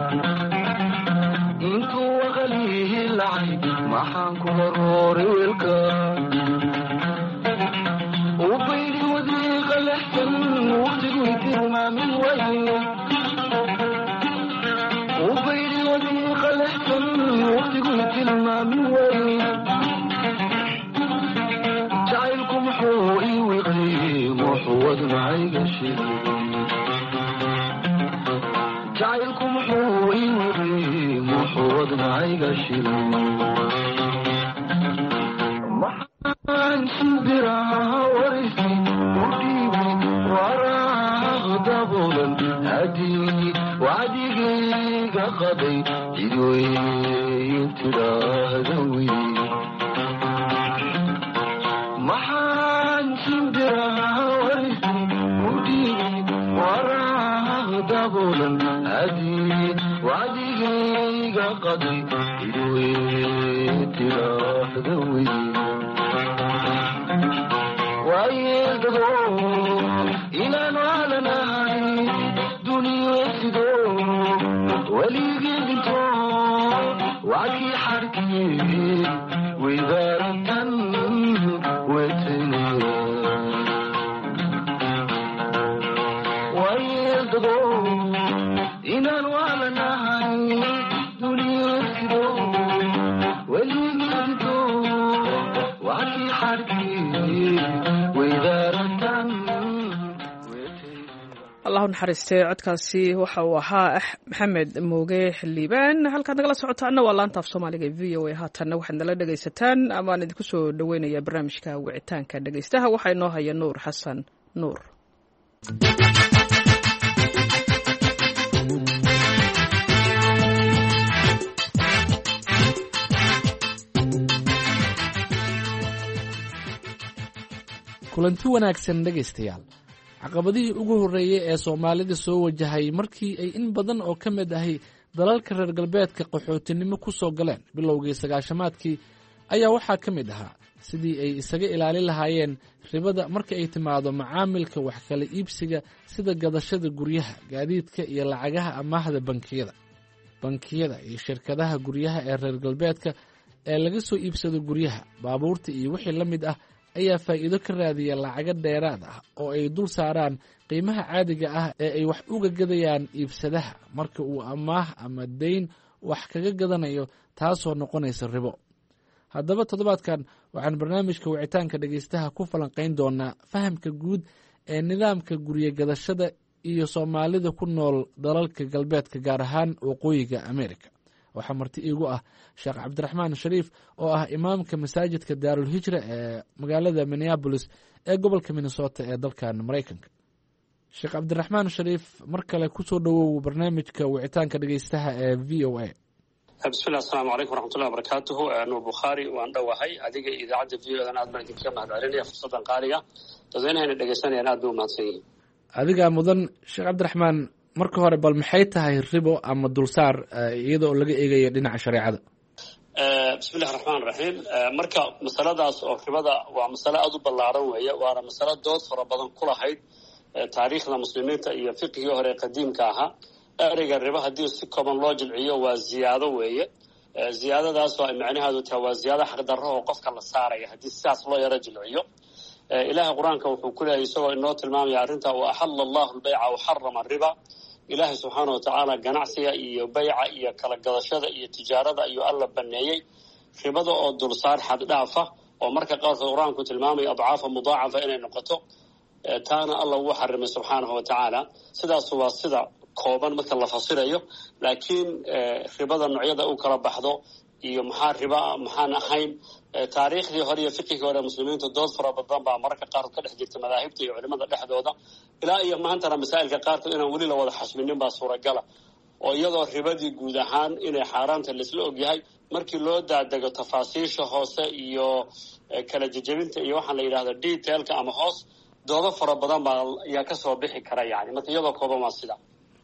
انتو وخليه اللعي محان كروري والكان وبيني وذيق الاحسن وقتقوي كرما من وين وبيني وذيق الاحسن وقتقوي كرما من وين جعلكم حوئي وغيم وحوض معي قشي جعلكم حوئي وغيم وحوض معي قشي محان سندراها ورثي وقيبي وراها غضبولا هديني وعديقي qaday cidweyn tidhaahda wey maxaan shimbiraha warisi u dhiibay waraaq daboolan hadii wacdigayga qaday cidweyn tidhaahda wey waayeelgado inaan waalanahay duniyesido weligii dhinto wacdii xarkii weydaaratan wetene waayeelgado inaan waalanahay duniyesido weligii dhinto wacdii xarkii allah u naxariistay codkaasi waxa uu ahaa maxamed mooge xildhibaan halkaad nagala socotaana waa laanta af soomaaliga e v o a haatanna waxaad nala dhegaysataan amaan idinku soo dhaweynayaa barnaamijka wicitaanka dhegaystaha waxaa inoo haya nuur xasan nuur kulanti wanaagsan dhegaystayaal caqabadihii ugu horreeyey ee soomaalida soo wajahay markii ay in badan oo ka mid ahi dalalka reer galbeedka qaxootinimo ku soo galeen bilowgii sagaashamaadkii ayaa waxaa ka mid ahaa sidii ay isaga ilaalin lahaayeen ribada marka ay timaado macaamilka wax kala iibsiga sida gadashada guryaha gaadiidka iyo lacagaha amaahda bankiyada bankiyada iyo shirkadaha guryaha ee reer galbeedka ee laga soo iibsado guryaha baabuurta iyo wixii la mid ah ayaa faa'iido ka raadiya lacago dheeraad ah oo ay dul saaraan qiimaha caadiga ah ee ay wax uga gadayaan iibsadaha marka uu amaah ama dayn wax kaga gadanayo taasoo noqonaysa ribo haddaba toddobaadkan waxaan barnaamijka wicitaanka dhegaystaha ku falanqayn doonaa fahamka guud ee nidaamka guryo gadashada iyo soomaalida ku nool dalalka galbeedka gaar ahaan waqooyiga amerika waxaa marti iigu ah sheekh cabdiraxmaan shariif oo ah imaamka masaajidka daarulhijra ee magaalada minneabolis ee gobolka minnesota ee dalkan maraykanka sheekh cabdiraxmaan shariif mar kale kusoo dhowow barnaamijka wicitaanka dhegaystaha ee v o a bismillah asalaamu calaykum waraxmatullahi wabarakaatuhu nuur bukhaari waan dhowahay adiga iyo idaacadda v o dan aad baan idinkaga mahad celinaya fursaddan qaaliga dadweynahayna dhegaysanayaan aad bay u mahadsan yihiin adigaa mudan sheekh cabdiraxmaan marka hore bal maxay tahay ribo ama dulsaar iyada oo laga eegayo dhinaca shareecada bismillahi raxmaan raxiim marka masaladaas oo ribada waa masale aada u ballaaran weeye waana masalo dood fara badan ku lahayd taariikhda muslimiinta iyo fiqigii hore qadiimka ahaa ereyga ribo haddii si kooban loo jilciyo waa ziyaado weeye ziyaadadaasoo ay macnaheedu tahay waa ziyaado xaqdarro oo qofka la saaraya haddii sidaas loo yaro jilciyo ilaahay qur-aanka wuxuu ku leeyahay isagoo inoo tilmaamaya arrintaa wa axalla allahu albayca waxarama ariba ilaahay subxaana watacaala ganacsiga iyo bayca iyo kala gadashada iyo tijaarada ayuu alla baneeyey ribada oo dulsaar xad dhaafa oo marka qaarkood qur-aanku tilmaamaya adcaafa mudaacafa inay noqoto taana alla wuu xarimay subxaanahu watacaala sidaas waa sida kooban marka la fasirayo laakiin ribada noocyada u kala baxdo iyo maxaa riba maxaan ahayn taariikhdii hore iyo fiqigii hore muslimiinta dood fara badan baa mararka qaarkood ka dhex jirta madaahibta iyo culimada dhexdooda ilaa iyo maantana masaa'ilka qaarkood inaan weli la wada xasminin baa suuragala oo iyadoo ribadii guud ahaan inay xaaraanta laisla ogyahay markii loo daadego tafaasiisha hoose iyo kala jejebinta iyo waxaan la yidhahda detailka ama hoos doodo fara badan baa ayaa kasoo bixi kara yani marka iyadoo kooban waa sida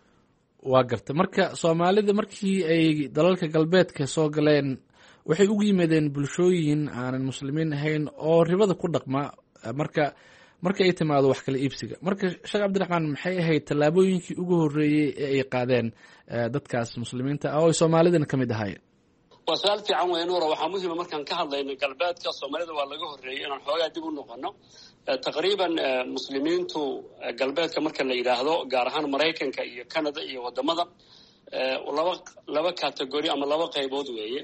waa garta marka soomaalida markii ay dalalka galbeedka soo galeen waxay ugu yimaadeen bulshooyin aanan muslimiin ahayn oo ribada ku dhaqma marka marka ay timaado wax kala iibsiga marka sheekh cabdiraxmaan maxay ahayd tallaabooyinkii ugu horreeyey ee ay qaadeen dadkaas muslimiinta ah oo ay soomaalidana ka mid ahaayeen waa su-aal fiican weeye nuura waxaa muhima markaan ka hadlayno galbeedka soomaalida waa laga horreeyey inaan xoogaa dib u noqono taqriiban muslimiintu galbeedka marka la yidhaahdo gaar ahaan maraykanka iyo canada iyo wadamada laba laba categori ama laba qaybood weeye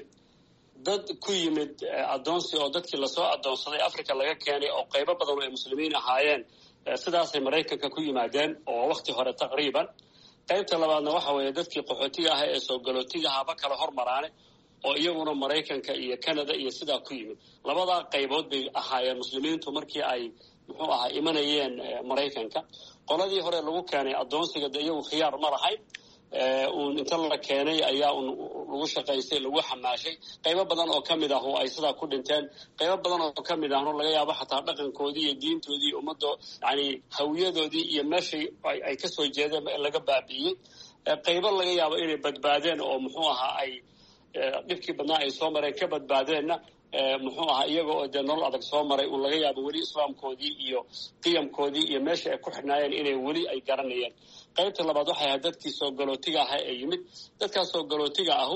dad ku yimid addoonsi oo dadkii lasoo addoonsaday africa laga keenay oo qaybo badan oo ay muslimiin ahaayeen sidaasay maraykanka ku yimaadeen oo wakti hore taqriiban qaybta labaadna waxa weeye dadkii qaxootiga ah ee soo galootiga ahaba kala hormaraane oo iyaguna maraykanka iyo canada iyo sidaa ku yimid labadaa qaybood bay ahaayeen muslimiintu markii ay muxuu ahaa imanayeen maraykanka qoladii hore lagu keenay addoonsiga de iyagu khiyaar ma lahayn uun inta la keenay ayaa un lagu shaqaystay lagu xamaashay qaybo badan oo ka mid ah oo ay sidaa ku dhinteen qaybo badan oo ka mid ahno laga yaabo xataa dhaqankoodii iyo diintoodii iyo ummadda yani hawiyadoodii iyo meeshay ay ka soo jeedeen laga baabi'iyey qaybo laga yaabo inay badbaadeen oo muxuu ahaa ay dhibkii badnaa ay soo mareen ka badbaadeenna muxuu ahaa iyaga oo dee nolol adag soo maray uu laga yaabo weli islaamkoodii iyo qiyamkoodii iyo meesha ay ku xidhnaayeen inay weli ay garanayeen qaybta labaad waxay ahayd dadkii soo galootiga aha ee yimid dadkaas soo galootiga ahu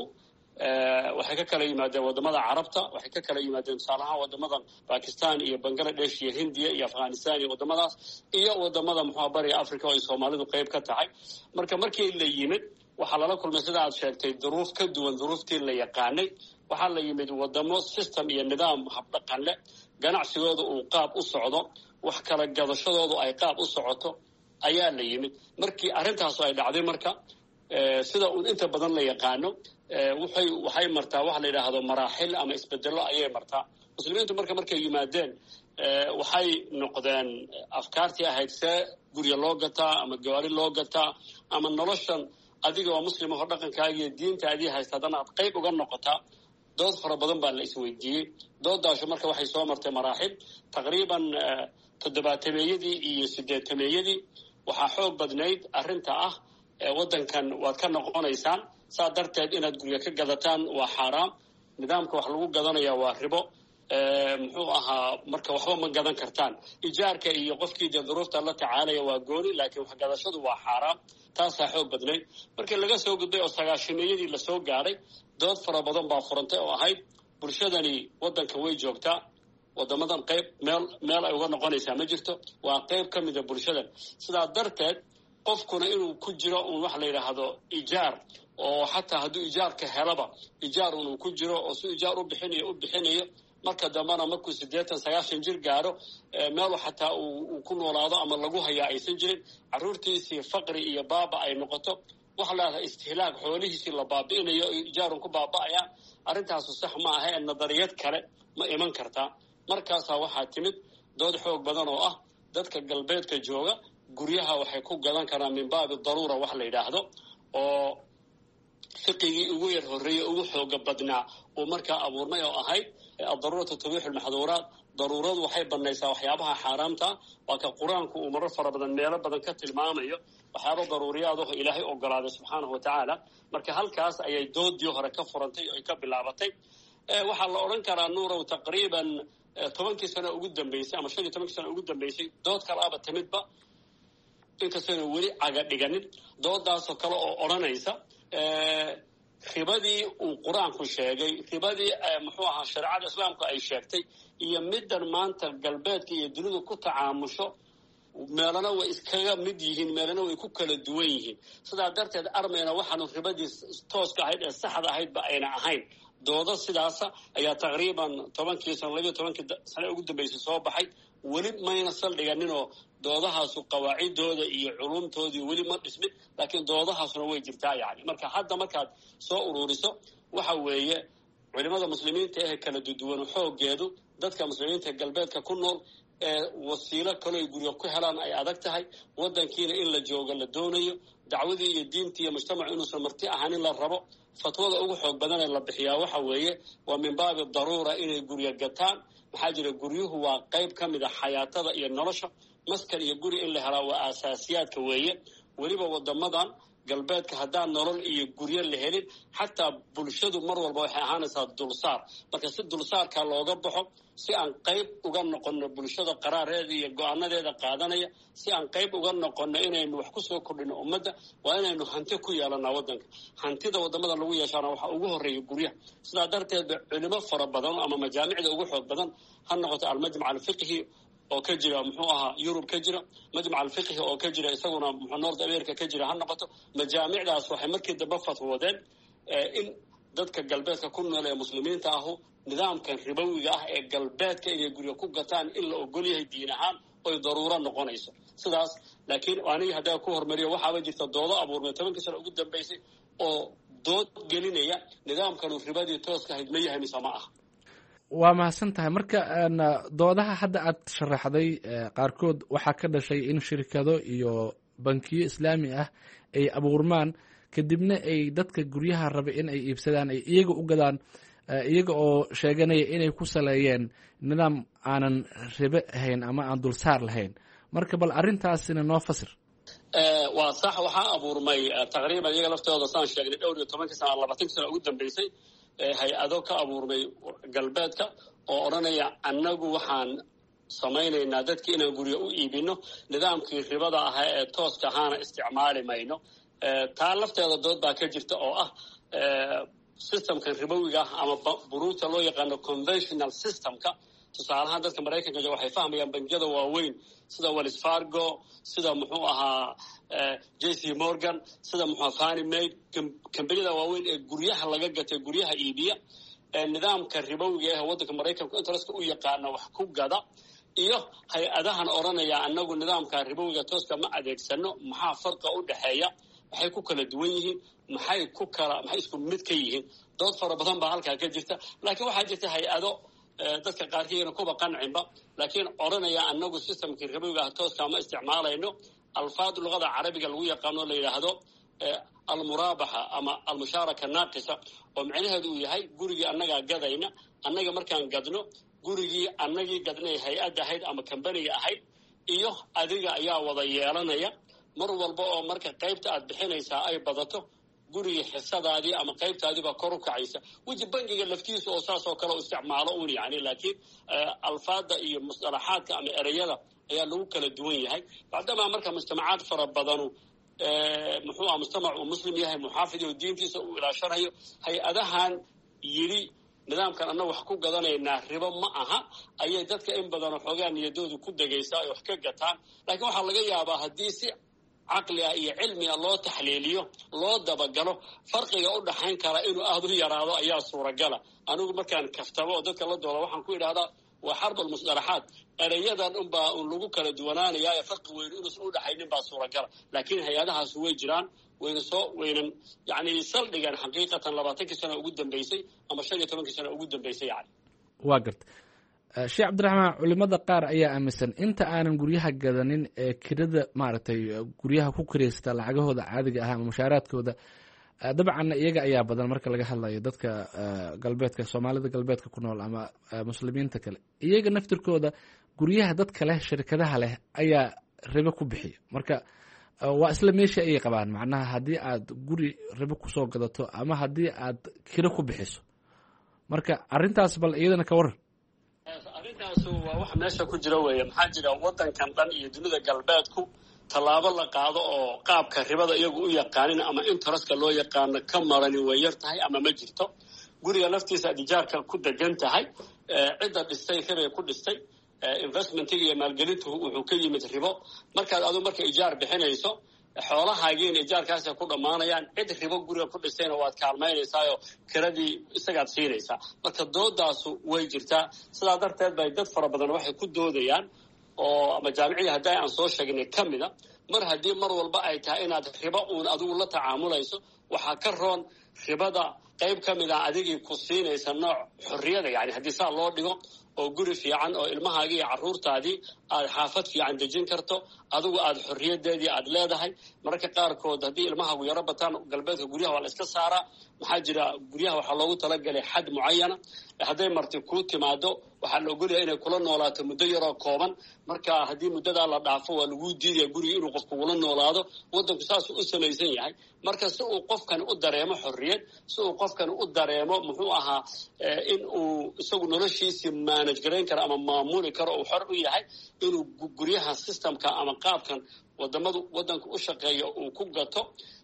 waxay ka kala yimaadeen wadamada carabta waxay ka kala yimaadeen tusaale ahaan wadamadan bakistan iyo bangladesh iyo hindiya iyo afghanistan iyo wadamadaas iyo wadamada muxua bariga africa oo ay soomaalidu qayb ka tahay marka markii la yimid waxaa lala kulmay sida aad sheegtay duruuf ka duwan duruuftii la yaqaanay waxaa la yimid wadamo system iyo nidaam habdhaqan leh ganacsigooda uu qaab u socdo wax kala gadashadoodu ay qaab u socoto ayaa la yimid markii arrintaasu ay dhacday marka sida uun inta badan la yaqaano waxay waxay martaa waxa la yidhaahdo maraaxil ama isbedelo ayay martaa muslimiintu marka markay yimaadeen waxay noqdeen afkaartii ahayd see gurya loo gataa ama gawaari loo gataa ama noloshan adiga oo muslim aho dhaqankaagiiyo diintaadii haysta haddana aad qayb uga noqotaa dood fara badan baa la isweydiiyey doodaashu marka waxay soo martay maraaxil taqriiban toddobaatameeyadii iyo sideetameeyadii waxaa xoog badnayd arrinta ah waddankan waad ka noqonaysaan saa darteed inaad gurya ka gadataan waa xaaraam nidaamka wax lagu gadanaya waa ribo muxuu ahaa marka waxba ma gadan kartaan ijaarka iyo qofkii dee duruufta la tacaalaya waa gooni laakiin wax gadashadu waa xaaraam taasaa xoog badnayd markii laga soo gudbay oo sagaashameeyadii lasoo gaadhay dood fara badan baa furantay oo ahayd bulshadani waddanka way joogtaa wadamadan qayb meel meel ay uga noqonaysaa ma jirto waa qayb ka mida bulshadan sidaa darteed qofkuna inuu ku jiro uun waxa la yidhaahdo ijaar oo xataa hadduu ijaarka helaba ijaar un uu ku jiro oo si ijaar u bixinayo u bixinayo marka dambena markuu siddeetan sagaashan jir gaaro meelu xataa uu ku noolaado ama lagu hayaa aysan jirin carruurtiisii faqri iyo baaba ay noqoto waxa la yidhahdaa istihlaag xoolihiisii la baabi'inayo o ijaarun ku baaba'ayaan arrintaasu sax ma aha ee nadariyad kale ma iman kartaa markaasaa waxaa timid dood xoog badan oo ah dadka galbeedka jooga guryaha waxay ku gadan karaan min baabi daruura wax la yidhaahdo oo fiqigii ugu yar horreeyey ugu xooga badnaa uu markaa abuurmay oo ahayd addaruuratu tabiixu lmaxduuraat daruuradu waxay banaysaa waxyaabaha xaaraamta waa ka qur-aanku uu marar fara badan meelo badan ka tilmaamayo waxyaaba daruuriyaadaho ilaahay ogolaaday subxaanahu watacaala marka halkaas ayay doodii hore ka furantay oo ay ka bilaabatay waxaa la odhan karaa nuurow taqriiban tobankii sano ugu dambeysay ama shan iyo tobankii sano ugu dambeysay dood kalaaba timidba inkastayna weli caga dhiganin doodaasoo kale oo odhanaysa ribadii uu qur-aanku sheegay ribadii muxuu ahaa shareecada islaamku ay sheegtay iyo middan maanta galbeedka iyo dunidu ku tacaamusho meelana way iskaga mid yihiin meelana way ku kala duwan yihiin sidaa darteed armayna waxaanu ribadii tooska ahayd ee saxda ahaydba ayna ahayn doodo sidaasa ayaa taqriiban tobankii sano labiyo tobankii sane ugu dambeysay soo baxay weli mayna saldhiganinoo doodahaasu qawaacidooda iyo culumtoodii weli ma dhismin laakiin doodahaasuna way jirtaa yani marka hadda markaad soo ururiso waxa weeye culimada muslimiinta ee kala duduwan xoogeedu dadka muslimiinta galbeedka ku nool ee wasiilo kaloo ay guryo ku helaan ay adag tahay waddankiina in la joogo la doonayo dacwadii iyo diintii iyo mujtamacu inuusan marti ahanin la rabo fatwada ugu xoog badan ee la bixiyaa waxa weeye waa min baabi daruura inay guryo gataan maxaa jira guryuhu waa qayb ka mid a xayaatada iyo nolosha maskan iyo guri in la helaa waa aasaasiyaadka weeye weliba wadamadan galbeedka haddaan nolol iyo guryo la helin xataa bulshadu mar walba waxay ahaanaysaa dulsaar marka si dulsaarka looga baxo si aan qayb uga noqono bulshada qaraareeda iyo go-aanadeeda qaadanaya si aan qayb uga noqono inaynu wax kusoo kordhino ummadda waa inaynu hanti ku yeelanaa waddanka hantida wadamada lagu yeeshaana waxaa ugu horreeya guryaha sidaa darteed culimo fara badan ama majaamicda ugu xoog badan ha noqoto almajmac alfiqhi oo ka jira muxuu ahaa yurub ka jira majmac alfiqhi oo ka jira isaguna muxuu north america ka jira ha noqoto majaamicdaas waxay markii dambe fatwoodeen in dadka galbeedka ku nool ee muslimiinta ahu nidaamkan ribowiga ah ee galbeedka inay guryo ku gataan in la ogol yahay diin ahaan oy daruuro noqonayso sidaas laakiin anigi haddaa ku hormariyo waxaaba jirta doodo abuurmay tobankii sano ugu dambeysay oo dood gelinaya nidaamkanu ribadii tooska ahayd ma yahay mise ma ah waa mahadsan tahay marka doodaha hadda aad sharaxday qaarkood waxaa ka dhashay in shirkado iyo bankiyo islaami ah ay abuurmaan kadibna ay dadka guryaha raba in ay iibsadaan ay iyaga u gadaan iyaga oo sheeganaya inay ku saleeyeen nidaam aanan ribe ahayn ama aan dulsaar lahayn. marka bal arrintaasina noo fasir. waa sax, waxaa abuurmay taqriiban iyaga laftooda saan sheegnay dhowr iyo tobanka sana labaatanka sana ugu dambeysay hay-ado ka abuurmay galbeedka oo odhanaya annagu waxaan samaynaynaa dadki inaan guryo u iibino, nidaamkii ribada ahaa ee tooska ahaana isticmaali mayno. taa lafteeda dood baa ka jirta oo ah systemkan ribowiga ah ama buruugta loo yaqaano conventional systemka. tusaalahaan dadka maraykanka waxay fahmayaan bangiyada waaweyn sida Wells Fargo, sida muxuu ahaa J C Morgan, sida muxuu Fannie Mae, kambaniyada waaweyn ee guryaha laga gatay guryaha iibiya, nidaamka ribowiga ah waddanka maraykanka interest u yaqaano wax ku gada, iyo hay-adahan oranaya anagu nidaamka ribowiga tooska ma adeegsano. maxaa farqa u dhaxeeya, maxay ku kala duwan yihiin, maxay ku kala maxay isku mid ka yihiin? dood fara badan baa halkaa ka jirta. laakiin waxaa jirta hay-ado dadka qaarkiina kuba qancinba laakiin oranaya anagu systemkii ribowiga ah tooska ma isticmaalayno. alfaad luqada carabiga lagu yaqaano la yidhaahdo almuraabaxa ama almushaaraka naaqisa, oo macnaheedu uu yahay gurigii annagaa gadayna, annaga markaan gadno gurigii annagii gadnay hay-ad ahayd ama kambaniga ahayd iyo adiga ayaa wada yeelanaya. mar walba oo marka qaybta aad bixinaysaa ay badato gurigii xisadaadii ama qaybtaadiibaa kor u kacaysa. weji bangiga laftiisa oo saas oo kale u isticmaalo un yani, laakiin alfaada iyo musطalaxaadka ama ereyada ayaa lagu kala duwan yahay. bacdamaa marka mujtamacaad fara badanu muxuu ah mujtamac uu muslim yahay, muxaafid oo diintiisa uu ilaashanayo, hay-adahan yidhi nidaamkan annaga wax ku gadanaynaa ribo ma aha, ayay dadka in badanoo xoogaa niyadoodu ku degaysaa ay wax ka gataan. laakiin waxaa laga yaabaa haddii si caqli ah iyo cilmi ah loo taxliiliyo, loo dabagalo, farqiga u dhaxayn kara inuu aada u yaraado ayaa suuragala. anigu markaan kaftabo oo dadka la dooda waxaan ku idhahdaa waa xarb almusطalaxaat, ereyadan unbaa un lagu kala duwanaanayaa ee farqi weyn inuusan u dhaxaynin baa suuragala. laakiin hay-adahaas way jiraan, wayna soo waynan yani saldhigan xaqiiqatan labaatankii sana ugu dambeysay ama shan iyo tobankii sana ugu dambeysay yani. waa garta sheekh cabdiraxmaan, culimada qaar ayaa aaminsan inta aanan guryaha gadanin ee kirada maaragtay guryaha ku kiraysta lacagahooda caadiga ah ama mushaaraadkooda, dabcanna iyaga ayaa badan marka laga hadlayo dadka galbeedka, soomaalida galbeedka ku nool ama muslimiinta kale. iyaga naftirkooda guryaha dadka leh, shirkadaha leh ayaa ribo ku bixiya. marka waa isla meesha ayay qabaan, macnaha haddii aad guri ribo kusoo gadato ama haddii aad kiro ku bixiso. marka arrintaas bal iyadana ka waran. arrintaasu waa wax meesha ku jira weeye. maxaa jira waddankan dhan iyo dunida galbeedku tallaabo la qaado oo qaabka ribada iyagu u yaqaanin ama interestka loo yaqaano ka marani way yar tahay ama ma jirto. guriga laftiisa ad ijaarka ku degan tahay, cidda dhistay ribay ku dhistay, investmentiga iyo maalgelintu wuxuu ka yimid ribo. markaad adu marka ijaar bixinayso xoolahaagiina ijaarkaasay ku dhammaanayaan, cid ribo guriga ku dhistayna waad kaalmaynaysaayo kiradii isagaad siinaysaa. marka doodaasu way jirtaa. sidaa darteed bay dad fara badan waxay ku doodayaan oo ama jaamicadii haddii aan soo sheegnay ka mida, mar haddii mar walba ay tahay inaad ribo uun adigu la tacaamulayso, waxaa ka roon ribada qayb ka mid a adigii ku siinaysa nooc xorriyada yani haddii saa loo dhigo, oo guri fiican oo ilmahaagii iyo carruurtaadii aad xaafad fiican dejin karto, adigu aad xorriyadeedii aad leedahay. mararka qaarkood haddii ilmahaagu yaro bataan galbeedka guryaha waa la iska saaraa. maxaa jira guryaha waxaa loogu talagalay xad mucayana, hadday marti kuu timaado waxaa la ogolyahay inay kula noolaato muddo yaroo kooban. marka haddii muddadaa la dhaafo waa laguu diidaya guriga inuu qofku ula noolaado. waddanku saasuu u samaysan yahay. marka si uu qofkani u dareemo xorriyad, si uu qofkani u dareemo muxuu ahaa in uu isagu noloshiisii manage garayn karo ama maamuli karo uu xor u yahay, inuu guryaha systemka ama qaabkan wadamadu waddanka u shaqeeya uu ku gato.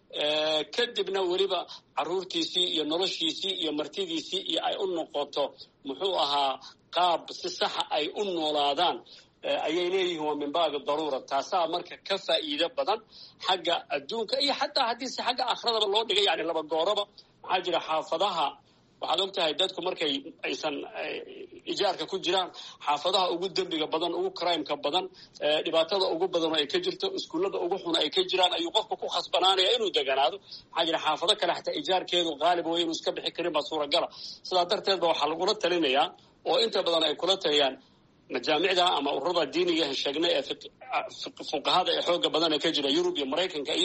kadibna weliba carruurtiisii iyo noloshiisii iyo martidiisii iyo ay u noqoto muxuu ahaa qaab si saxa ay u noolaadaan ayay leeyihiin. waa min baabi daruura. taasaa marka ka faa'iido badan xagga adduunka iyo xataa haddii si xagga akhradaba loo dhigay yani laba gooraba. maxaa jira xaafadaha, waxaad og tahay dadku markay aysan ijaarka ku jiraan, xaafadaha ugu dembiga badan, ugu crimeka badan, dhibaatada ugu badan oo ay ka jirto, iskuullada ugu xun ay ka jiraan, ayuu qofka ku khasbanaanaya inuu deganaado. maxaa jira xaafado kale xataa ijaarkeedu qaalib way inuu iska bixi karin baa suuragala. sidaa darteed ba waxaa lagula talinayaa oo inta badan ay kula taliyaan majaamicda ama ururada diiniga sheegnay ee fuqahada ee xooga badan ee ka jira Yurub iyo Maraykanka iyo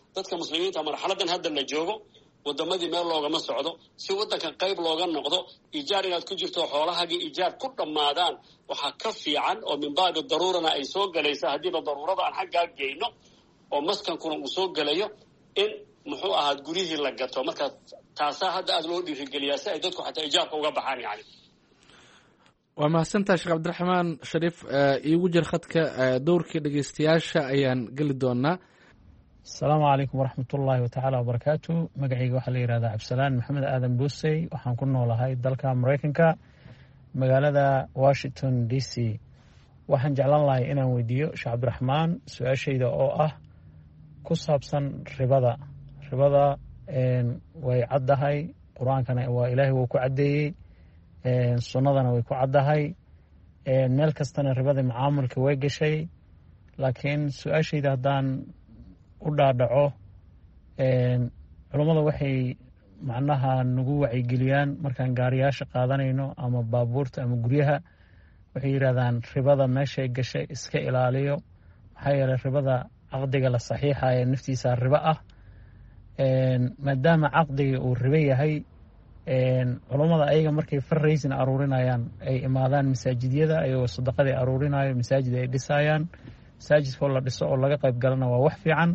dadka muslimiinta marxaladan hadda la joogo wadamadii meel loogama socdo si wadankan qayb looga noqdo ijaar inaad ku jirto xoolahagii ijaar ku dhammaadaan waxaa ka fiican oo min baabi daruurana ay soo galaysa haddiiba daruurada aan xaggaa geyno oo maskankuna uu soo gelayo in muxuu ahaad guryihii la gato marka taasaa hadda aada loo dhiirigeliyaa si ay dadku xataa ijaarka uga baxaan yani waa mahadsantaha sheekh cabdiraxmaan shariif iigu jir khadka dowrkii dhegeystayaasha ayaan geli doonaa. asalaamu calaykum waraxmat ullaahi watacaala wabarakaatu. magacayga waxaa la yihahdaa cabdisalaan maxamed aadan buusey, waxaan ku noolahay dalka maraykanka magaalada washington d c. waxaan jeclaan lahay inaan weydiiyo sheekh cabdiraxmaan su-aashayda oo ah ku saabsan ribada. ribada way caddahay, qur-aankana waa ilaahay wuu ku caddeeyey, sunnadana way ku caddahay, meel kastana ribada macaamulka way gashay. laakiin su-aashayda haddaan u dhaadhaco, culummada waxay macnaha nagu wacyigeliyaan markaan gaariyaasha qaadanayno ama baabuurta ama guryaha, waxay yidhahdaan ribada meeshay gashay iska ilaaliyo, maxaa yeeley ribada caqdiga la saxiixaya naftiisa ribo ah. maadaama caqdiga uu ribo yahay, culummada ayaga markay farraysin aruurinayaan ay imaadaan masaajidyada ayagoo sadaqadii aruurinayo, masaajid ay dhisayaan, masaajidkoo la dhiso oo laga qayb galana waa wax fiican.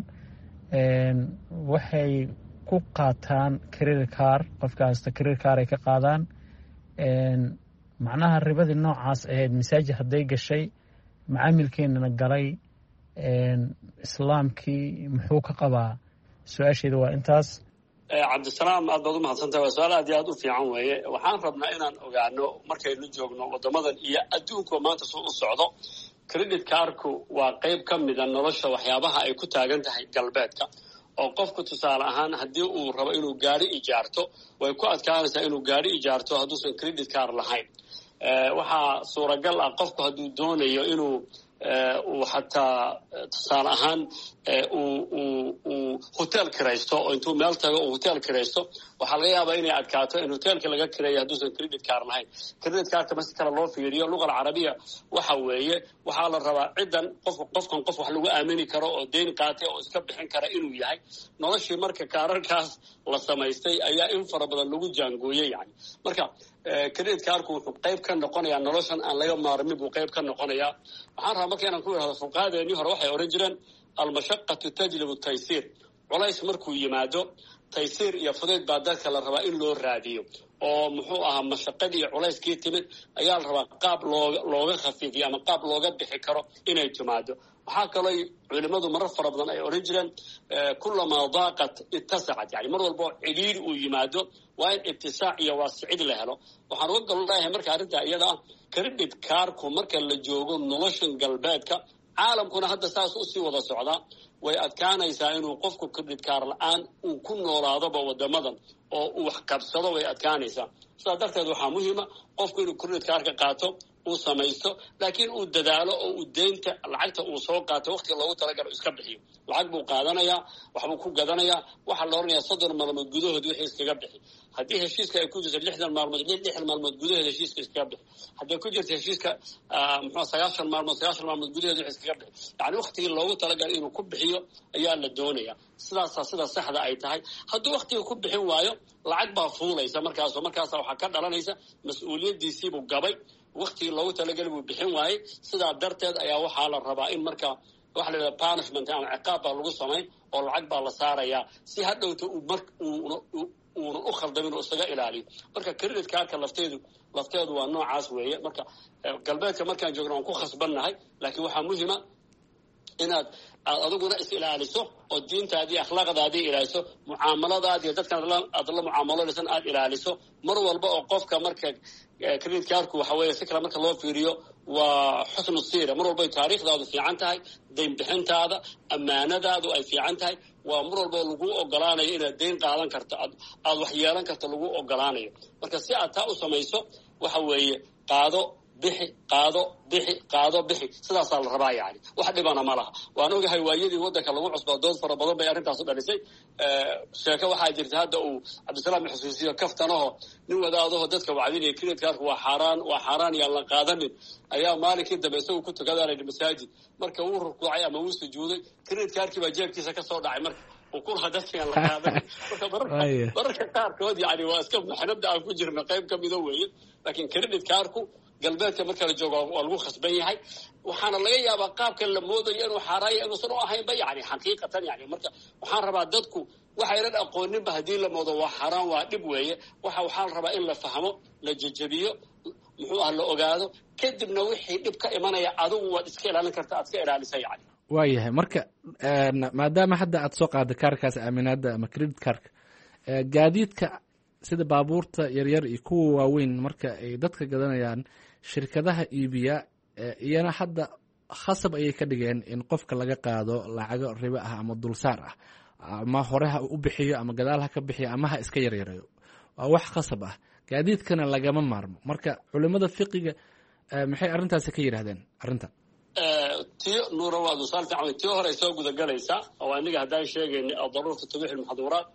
waxay ku qaataan career car, qofka hasta career car ay ka qaadaan. macnaha ribadii noocaas ahayd masaajid hadday gashay, macaamilkeenana galay, islaamkii muxuu ka qabaa? su-aasheeda waa intaas. cabdisalaam aad baad u mahadsantahay, waa su-aal aad iyo aad u fiican weeye. waxaan rabnaa inaan ogaano markaynu joogno wadamadan iyo adduunka maanta soo u socdo, credit carku waa qayb ka mida nolosha waxyaabaha ay ku taagan tahay galbeedka. oo qofku tusaale ahaan haddii uu rabo inuu gaari ijaarto, way ku adkaanaysaa inuu gaari ijaarto hadduusan credit car lahayn. waxaa suuragal ah qofku hadduu doonayo inuu uu xataa tusaale ahaan uu hotel kiraysto oo intuu meel tago uu hotel kiraysto, waxaa laga yaabaa inay adkaato in hotelka laga kireeyo hadduusan credit car lahayn. credit carka masi kale loo fiiriyo luqa alcarabiya waxa weeye waxaa la rabaa ciddan qof qofkan qof wax lagu aamini karo oo deyn qaatay oo iska bixin kara inuu yahay. noloshii marka kaararkaas la samaystay ayaa in fara badan lagu jaangooyey yani. marka credit carku wuxuu qayb ka noqonayaa noloshan aan laga maarmin buu qayb ka noqonayaa. waxaan rabaa marka inaan ku ihahdo fuqahadeennii hore waxay odhan jireen almashaqatu tajlibu taysiir. culays markuu yimaado taysiir iyo fudayd baa dadka la rabaa in loo raadiyo, oo muxuu ahaa mashaqadii iyo culayskii timid ayaa la rabaa qaab looga looga khafiifiyo ama qaab looga bixi karo inay timaado. waxaa kaloo culimadu marar fara badan ay odhan jireen kulamaa daaqat ittasacat, yani mar walbo cidhiiri uu yimaado waa in ibtisaac iyo waasicid la helo. waxaan uga gol leeyahay marka arrintaa iyada ah credit carku marka la joogo noloshan galbeedka, caalamkuna hadda saas usii wada socdaa, way adkaanaysaa inuu qofku credit car la-aan uu ku noolaadoba wadamadan oo uu wax qabsado, way adkaanaysaa. sidaas darteed waxaa muhiima qofku inuu credit carka qaato, uu samaysto, laakiin uu dadaalo oo uu deynta lacagta uu soo qaato waqtiga loogu talagalo iska bixiyo. lacag buu qaadanayaa, waxbuu ku gadanayaa, waxaa la oranayaa soddon maalmood gudahood wixii iskaga bixi. haddii heshiiska ay ku jirto lixdan maalmood lixdan maalmood gudaheed heshiiska iskaga bixi. hadday ku jirto heshiiska muxuu sagaashan maalmood sagaashan maalmood gudaheed wixii iskaga bixi. yani waqtigii loogu talagalo inuu ku bixiyo ayaa la doonayaa. sidaasaa sida saxda ay tahay. hadduu waqtiga ku bixin waayo lacag baa fuulaysa markaasoo markaasa waxaa ka dhalanaysa mas-uuliyaddiisiibuu gabay, waqtigii loogu talagali buu bixin waayey. sidaa darteed ayaa waxaa la rabaa in marka waxa la yidhaha punishment ama ciqaab baa lagu samayn oo lacag baa la saarayaa si hadhowta uu mar uuna uunan u khaldamin oo isaga ilaaliyo. marka credit carka lafteedu lafteedu waa noocaas weeye. marka galbeedka markaan joogno waan ku khasbannahay, laakiin waxaa muhima inaad aad adiguna is ilaaliso oo diintaadii akhlaaqdaadii ilaaliso, mucaamaladaadiiyo dadkan aad la mucaamalanaysan aad ilaaliso mar walba. oo qofka marka credit carku waxa weeye si kale marka loo fiiriyo waa xusnu siira. mar walba ay taariikhdaadu fiican tahay, dayn bixintaada, ammaanadaadu ay fiican tahay, waa mar walba lagu ogolaanayo inaad dayn qaadan karto, aad aad wax yeelan karto lagu ogolaanayo. marka si aad taa u samayso waxa weeye qaado bixi qaado bixi qaado bixi, sidaasaa la rabaa yani. wax dhibana ma laha. waan ogahay waayadii waddanka lagu cusbaa dood fara badan bay arrintaas u dhalisay. sheeko waxaa jirta hadda uu cabdisalaam xusuusiyo kaftanaho nin wadaadaho dadka wacdinaya credit carku waa xaaraan waa xaaraan yaan la qaadanin, ayaa maalinkii dambe isagu ku tukadaanay masaajid. marka wuu rukuucay ama wuu sujuuday, credit carkii baa jeebkiisa ka soo dhacay. marka ukulaha dadkaan la qaadan marka mararka qaarkood yani waa iska maxnada aan ku jirno qayb ka mida weeye laakiin credit kaarku galbeedka marka la joogo waa lagu khasban yahay waxaana laga yaabaa qaabkan la moodayo inuu xaaraaya inuusan u ahaynba yani xaqiiqatan yani marka waxaan rabaa dadku waxaynan aqooninba haddii la moodo waa xaaraan waa dhib weeye waxa waxaa la rabaa in la fahmo la jejebiyo muxuu ah la ogaado kadibna wixii dhib ka imanaya adigu waad iska ilaalin karta aad iska ilaalisa yani waayahay marka maadaama hadda aad soo qaada kaarkaas aaminaada ama credit kaarka gaadiidka sida baabuurta yaryar iyo kuwa waaweyn marka ay dadka gadanayaan shirkadaha iibiya iyana hadda khasab ayay ka dhigeen in qofka laga qaado lacago ribo ah ama dulsaar ah ama hore ha u bixiyo ama gadaal ha ka bixiyo ama ha iska yaryarayo waa wax khasab ah gaadiidkana lagama maarmo marka culimada fiqiga maxay arrintaasi ka yidhaahdeen arrintan tiyo nuura waa dusaal fiican tiyo hore soo gudagalaysaa oo aniga haddaan sheegayna daruurta tabiix almaxduuraat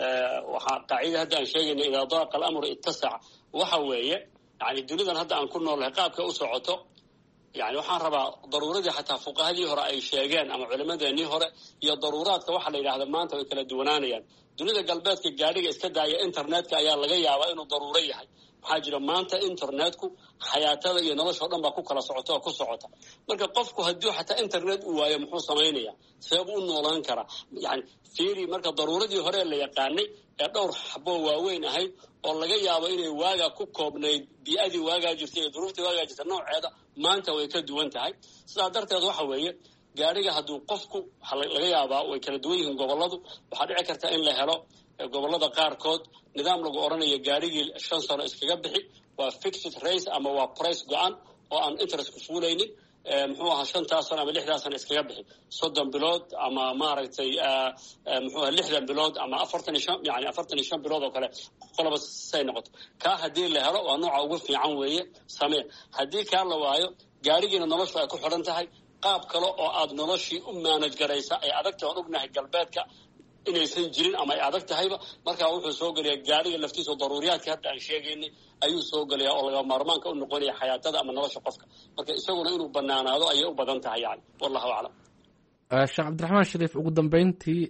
waxaa qaacida hadda aan sheegayna idaa daaqa alamru ittasac waxa weeye yani dunidan hadda aan ku noolahay qaabka u socoto yani waxaan rabaa daruuradii xataa fuqahadii hore ay sheegeen ama culimadeenii hore iyo daruuraadka waxa la yidhahda maanta way kala duwanaanayaan dunida galbeedka gaadhiga iska daaya internetka ayaa laga yaabaa inuu daruuro yahay waxaa jira maanta internetku xayaatada iyo nolosha o dhan baa ku kala socota oo ku socota marka qofku hadduu xataa internet u waayo muxuu samaynaya seebuu u noolaan karaa yani fiiri marka daruuradii hore la yaqaanay ee dhowr xaboo waaweyn ahayd oo laga yaabo inay waagaa ku koobnayd bii-adii waagaa jirtay iyo duruuftii waagaa jirta nooceeda maanta way ka duwan tahay sidaa darteed waxa weeye gaadhiga hadduu qofku waxaa laga yaabaa way kala duwan yihiin gobolladu waxaa dhici karta in la helo gobollada qaarkood nidaam lagu odhanayo gaadhigii shan sano iskaga bixi waa fixed race ama waa price go-an oo aan interest ku fuulaynin muxuu ahaa shantaas sano ama lixdaas sano iskaga bixi soddon bilood ama maaragtay muxuu aha lixdan bilood ama afartan iyo shan yani afartan iyo shan bilood oo kale qoloba say noqoto kaa haddii la helo waa nooca ugu fiican weeye samee haddii kaa la waayo gaadhigiina noloshu ay ku xidhan tahay qaab kale oo aada noloshii u maanaj garaysa ay adagta aan ognahay galbeedka inaysan jirin ama ay adag tahayba markaa wuxuu soo gelayaa gaadhiga laftiisa daruuriyaadka hadda aan sheegaynay ayuu soo gelayaa oo laga maarmaanka u noqonaya xayaatada ama nolosha qofka marka isaguna inuu banaanaado ayay u badan tahay yani wallahu aclam sheekh cabdiraxmaan shariif ugu dambeyntii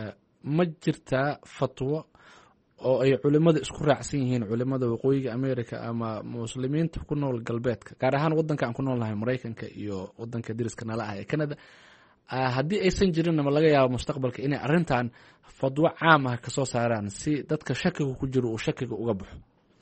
ma jirtaa fatwo oo ay culimada isku raacsan yihiin culimada waqooyiga america ama muslimiinta ku nool galbeedka gaar ahaan wadanka aan ku noolnahay maraykanka iyo wadanka dariska nala ah ee canada haddii aysan jirinna ma laga yaabo mustaqbalka inay arrintan fadwo caam ah kasoo saaraan si dadka shakiga ku jiro uu shakiga uga baxo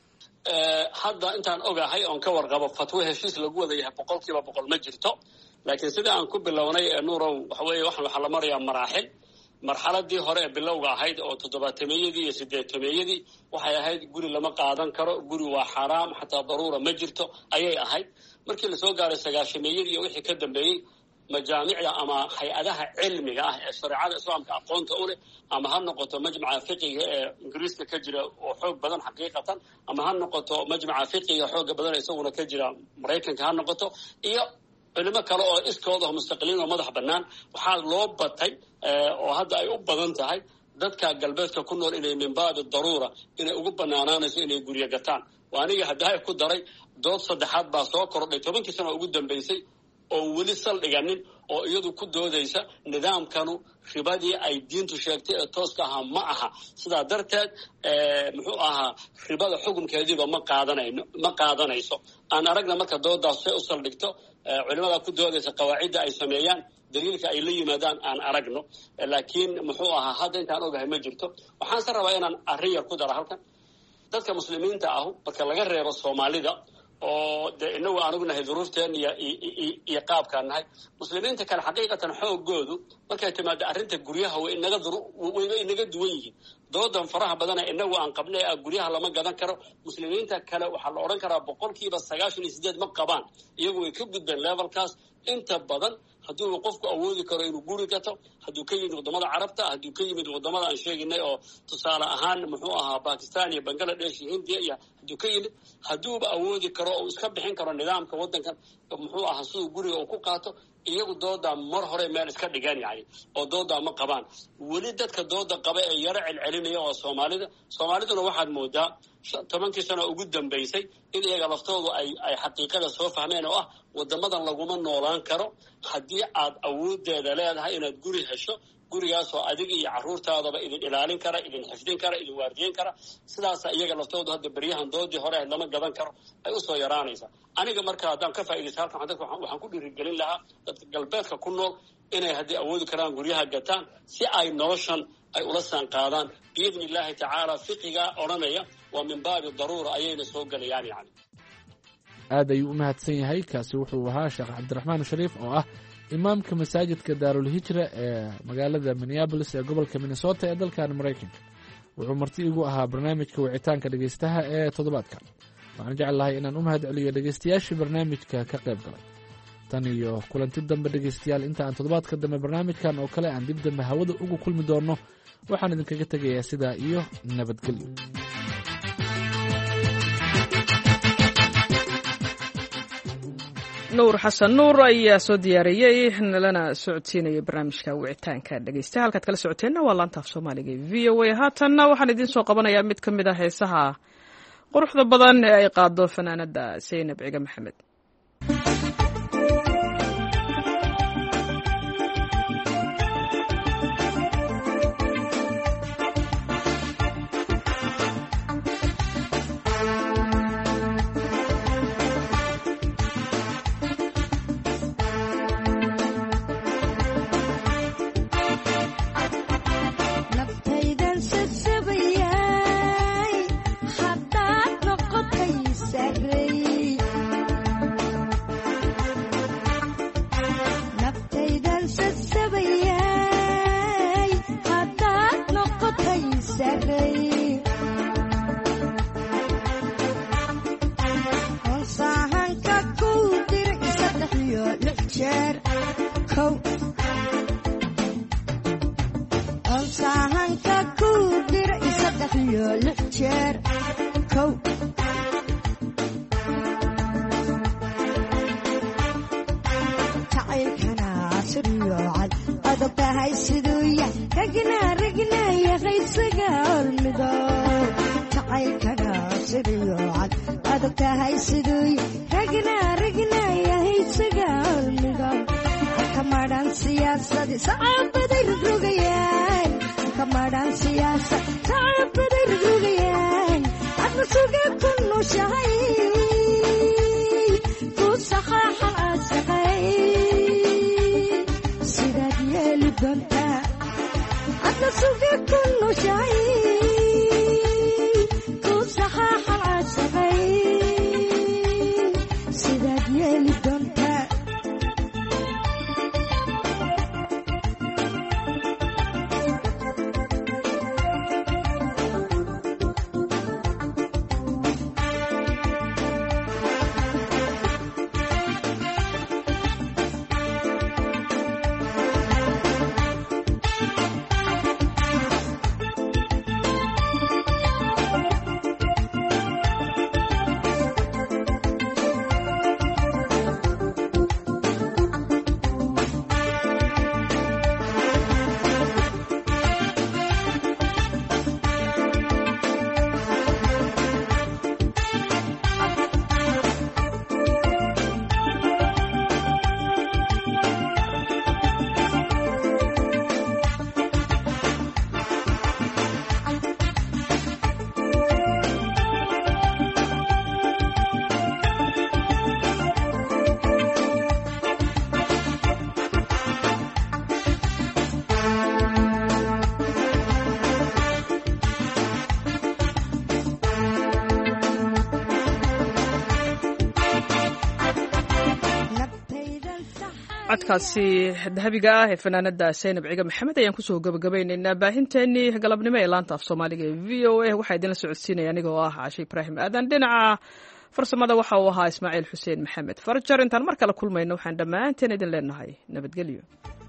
hadda intaan ogahay oon ka warqabo fatwo heshiis lagu wada yahay boqol kiiba boqol ma jirto laakiin sida aan ku bilownay nuurow waxa weeye waxaan waxaa la marayaa maraaxil marxaladii hore ee bilowga ahayd oo toddobaatameyadii iyo sideetameeyadii waxay ahayd guri lama qaadan karo guri waa xaraam xataa daruura ma jirto ayay ahayd markii lasoo gaaray sagaashameeyadii iyo wixii ka dambeeyey majaamicda ama hay-adaha cilmiga ah ee shareecada islaamka aqoonta u leh ama ha noqoto majmaca fiqiga ee ingiriiska ka jira oo xoog badan xaqiiqatan ama ha noqoto majmaca fiqiga xooga badan isaguna ka jira maraykanka ha noqoto iyo culimo kale oo iskooda mustaqiliin oo madax bannaan waxaa loo batay oo hadda ay u badan tahay dadka galbeedka ku nool inay min baabi daruura inay ugu banaanaanayso inay guryo gataan waa aniga haddahay ku daray dood saddexaad baa soo kordhay tobankii sano ugu dambeysay oo weli saldhiganin oo iyadu ku doodaysa nidaamkanu ribadii ay diintu sheegtay ee tooska ahaa ma aha sidaa darteed muxuu ahaa ribada xukunkeediiba ma qaadanayno ma qaadanayso aan aragna marka doodaas say u saldhigto culimada ku doodaysa qawaacidda ay sameeyaan daliilka ay la yimaadaan aan aragno laakiin muxuu ahaa hadda intaan ogahay ma jirto waxaanse rabaa inaan arrin yar ku dara halkan dadka muslimiinta ahu marka laga reebo soomaalida oo de inagu aan ognahay duruufteen iyo iyo qaabkaan nahay muslimiinta kale xaqiiqatan xoogoodu markay timaado arrinta guryaha way inaga wayba inaga duwan yihiin doodan faraha badana inagu aan qabnay ah guryaha lama gadan karo muslimiinta kale waxaa la odhan karaa boqolkiiba sagaashan iyo sideed ma qabaan iyagu way ka gudbeen levelkaas inta badan hadduu qofku awoodi karo inuu guri gato hadduu ka yimid waddamada carabta hadduu ka yimid waddamada aan sheeginay oo tusaale ahaan muxuu ahaa bakistan iyo bangaladesh iyo hindiya iyo hadduu ka yimid hadduuba awoodi karo oo iska bixin karo nidaamka waddankan muxuu ahaa siduu guriga uu ku qaato iyagu doodaa mar hore meel iska dhigaan yani oo doodaa ma qabaan weli dadka dooda qaba ee yaro celcelinaya oo soomaalida soomaaliduna waxaad moodaa tobankii sano ugu dambaysay in iyaga laftoodu ay ay xaqiiqada soo fahmeen oo ah waddamadan laguma noolaan karo haddii aad awoodeeda leedahay inaad guri hesho gurigaasoo adiga iyo carruurtaadaba idin ilaalin kara, idin xifdin kara, idin waardiyen kara. sidaasa iyaga laftoodu hadda beryahan doodii hore lama gadan karo ay usoo yaraanaysa. aniga marka haddaan ka faa'iidaysta halkan dadka waxaan ku dhiirigelin lahaa dadka galbeedka ku nool inay haddii awoodi karaan guryaha gataan si ay noloshan ay ula saan qaadaan biidni illaahi tacaala. fiqiga odhanaya waa min baabi daruura ayayna soo gelayaan yani. aad ayuu u mahadsan yahay. kaasi wuxuu ahaa sheekh cabdiraxmaan shariif oo ah imaamka masaajidka daarulhijra ee magaalada minneabolis ee gobolka minnesota ee dalkan maraykanka. wuxuu marti igu ahaa barnaamijka wicitaanka dhegaystaha ee toddobaadkan. waxaan jecel lahay inaan u mahad celiyo dhegaystayaashii barnaamijka ka qayb galay. tan iyo kulanti dambe dhegaystayaal, inta aan toddobaadka dambe barnaamijkan oo kale aan dib dambe hawada ugu kulmi doonno, waxaan idinkaga tegayaa sidaa iyo nabadgelyo. nuur xasan nuur ayaa soo diyaariyey nalana socodsiinaya barnaamijka wicitaanka dhegeysta. halkaad kala socoteenna waa laanta af soomaaliga e v o a. haatanna waxaan idiin soo qabanayaa mid ka mid ah heesaha quruxda badan ee ay qaado fanaanada Saynab Ciga Maxamed. codkaasi dahabiga ah ee fanaanada Saynab Ciga Maxamed ayaan kusoo gabagabaynaynaa baahinteenii galabnimo ee laanta af Soomaaliga ee v o a. waxaa idinla socodsiinaya anigoo ah Caashi Ibraahim Aadan. dhinaca farsamada waxa uu ahaa Ismaaciil Xuseen Maxamed Farjar. intaan mar kale kulmayno waxaan dhammaanteen idin leenahay nabadgelyo.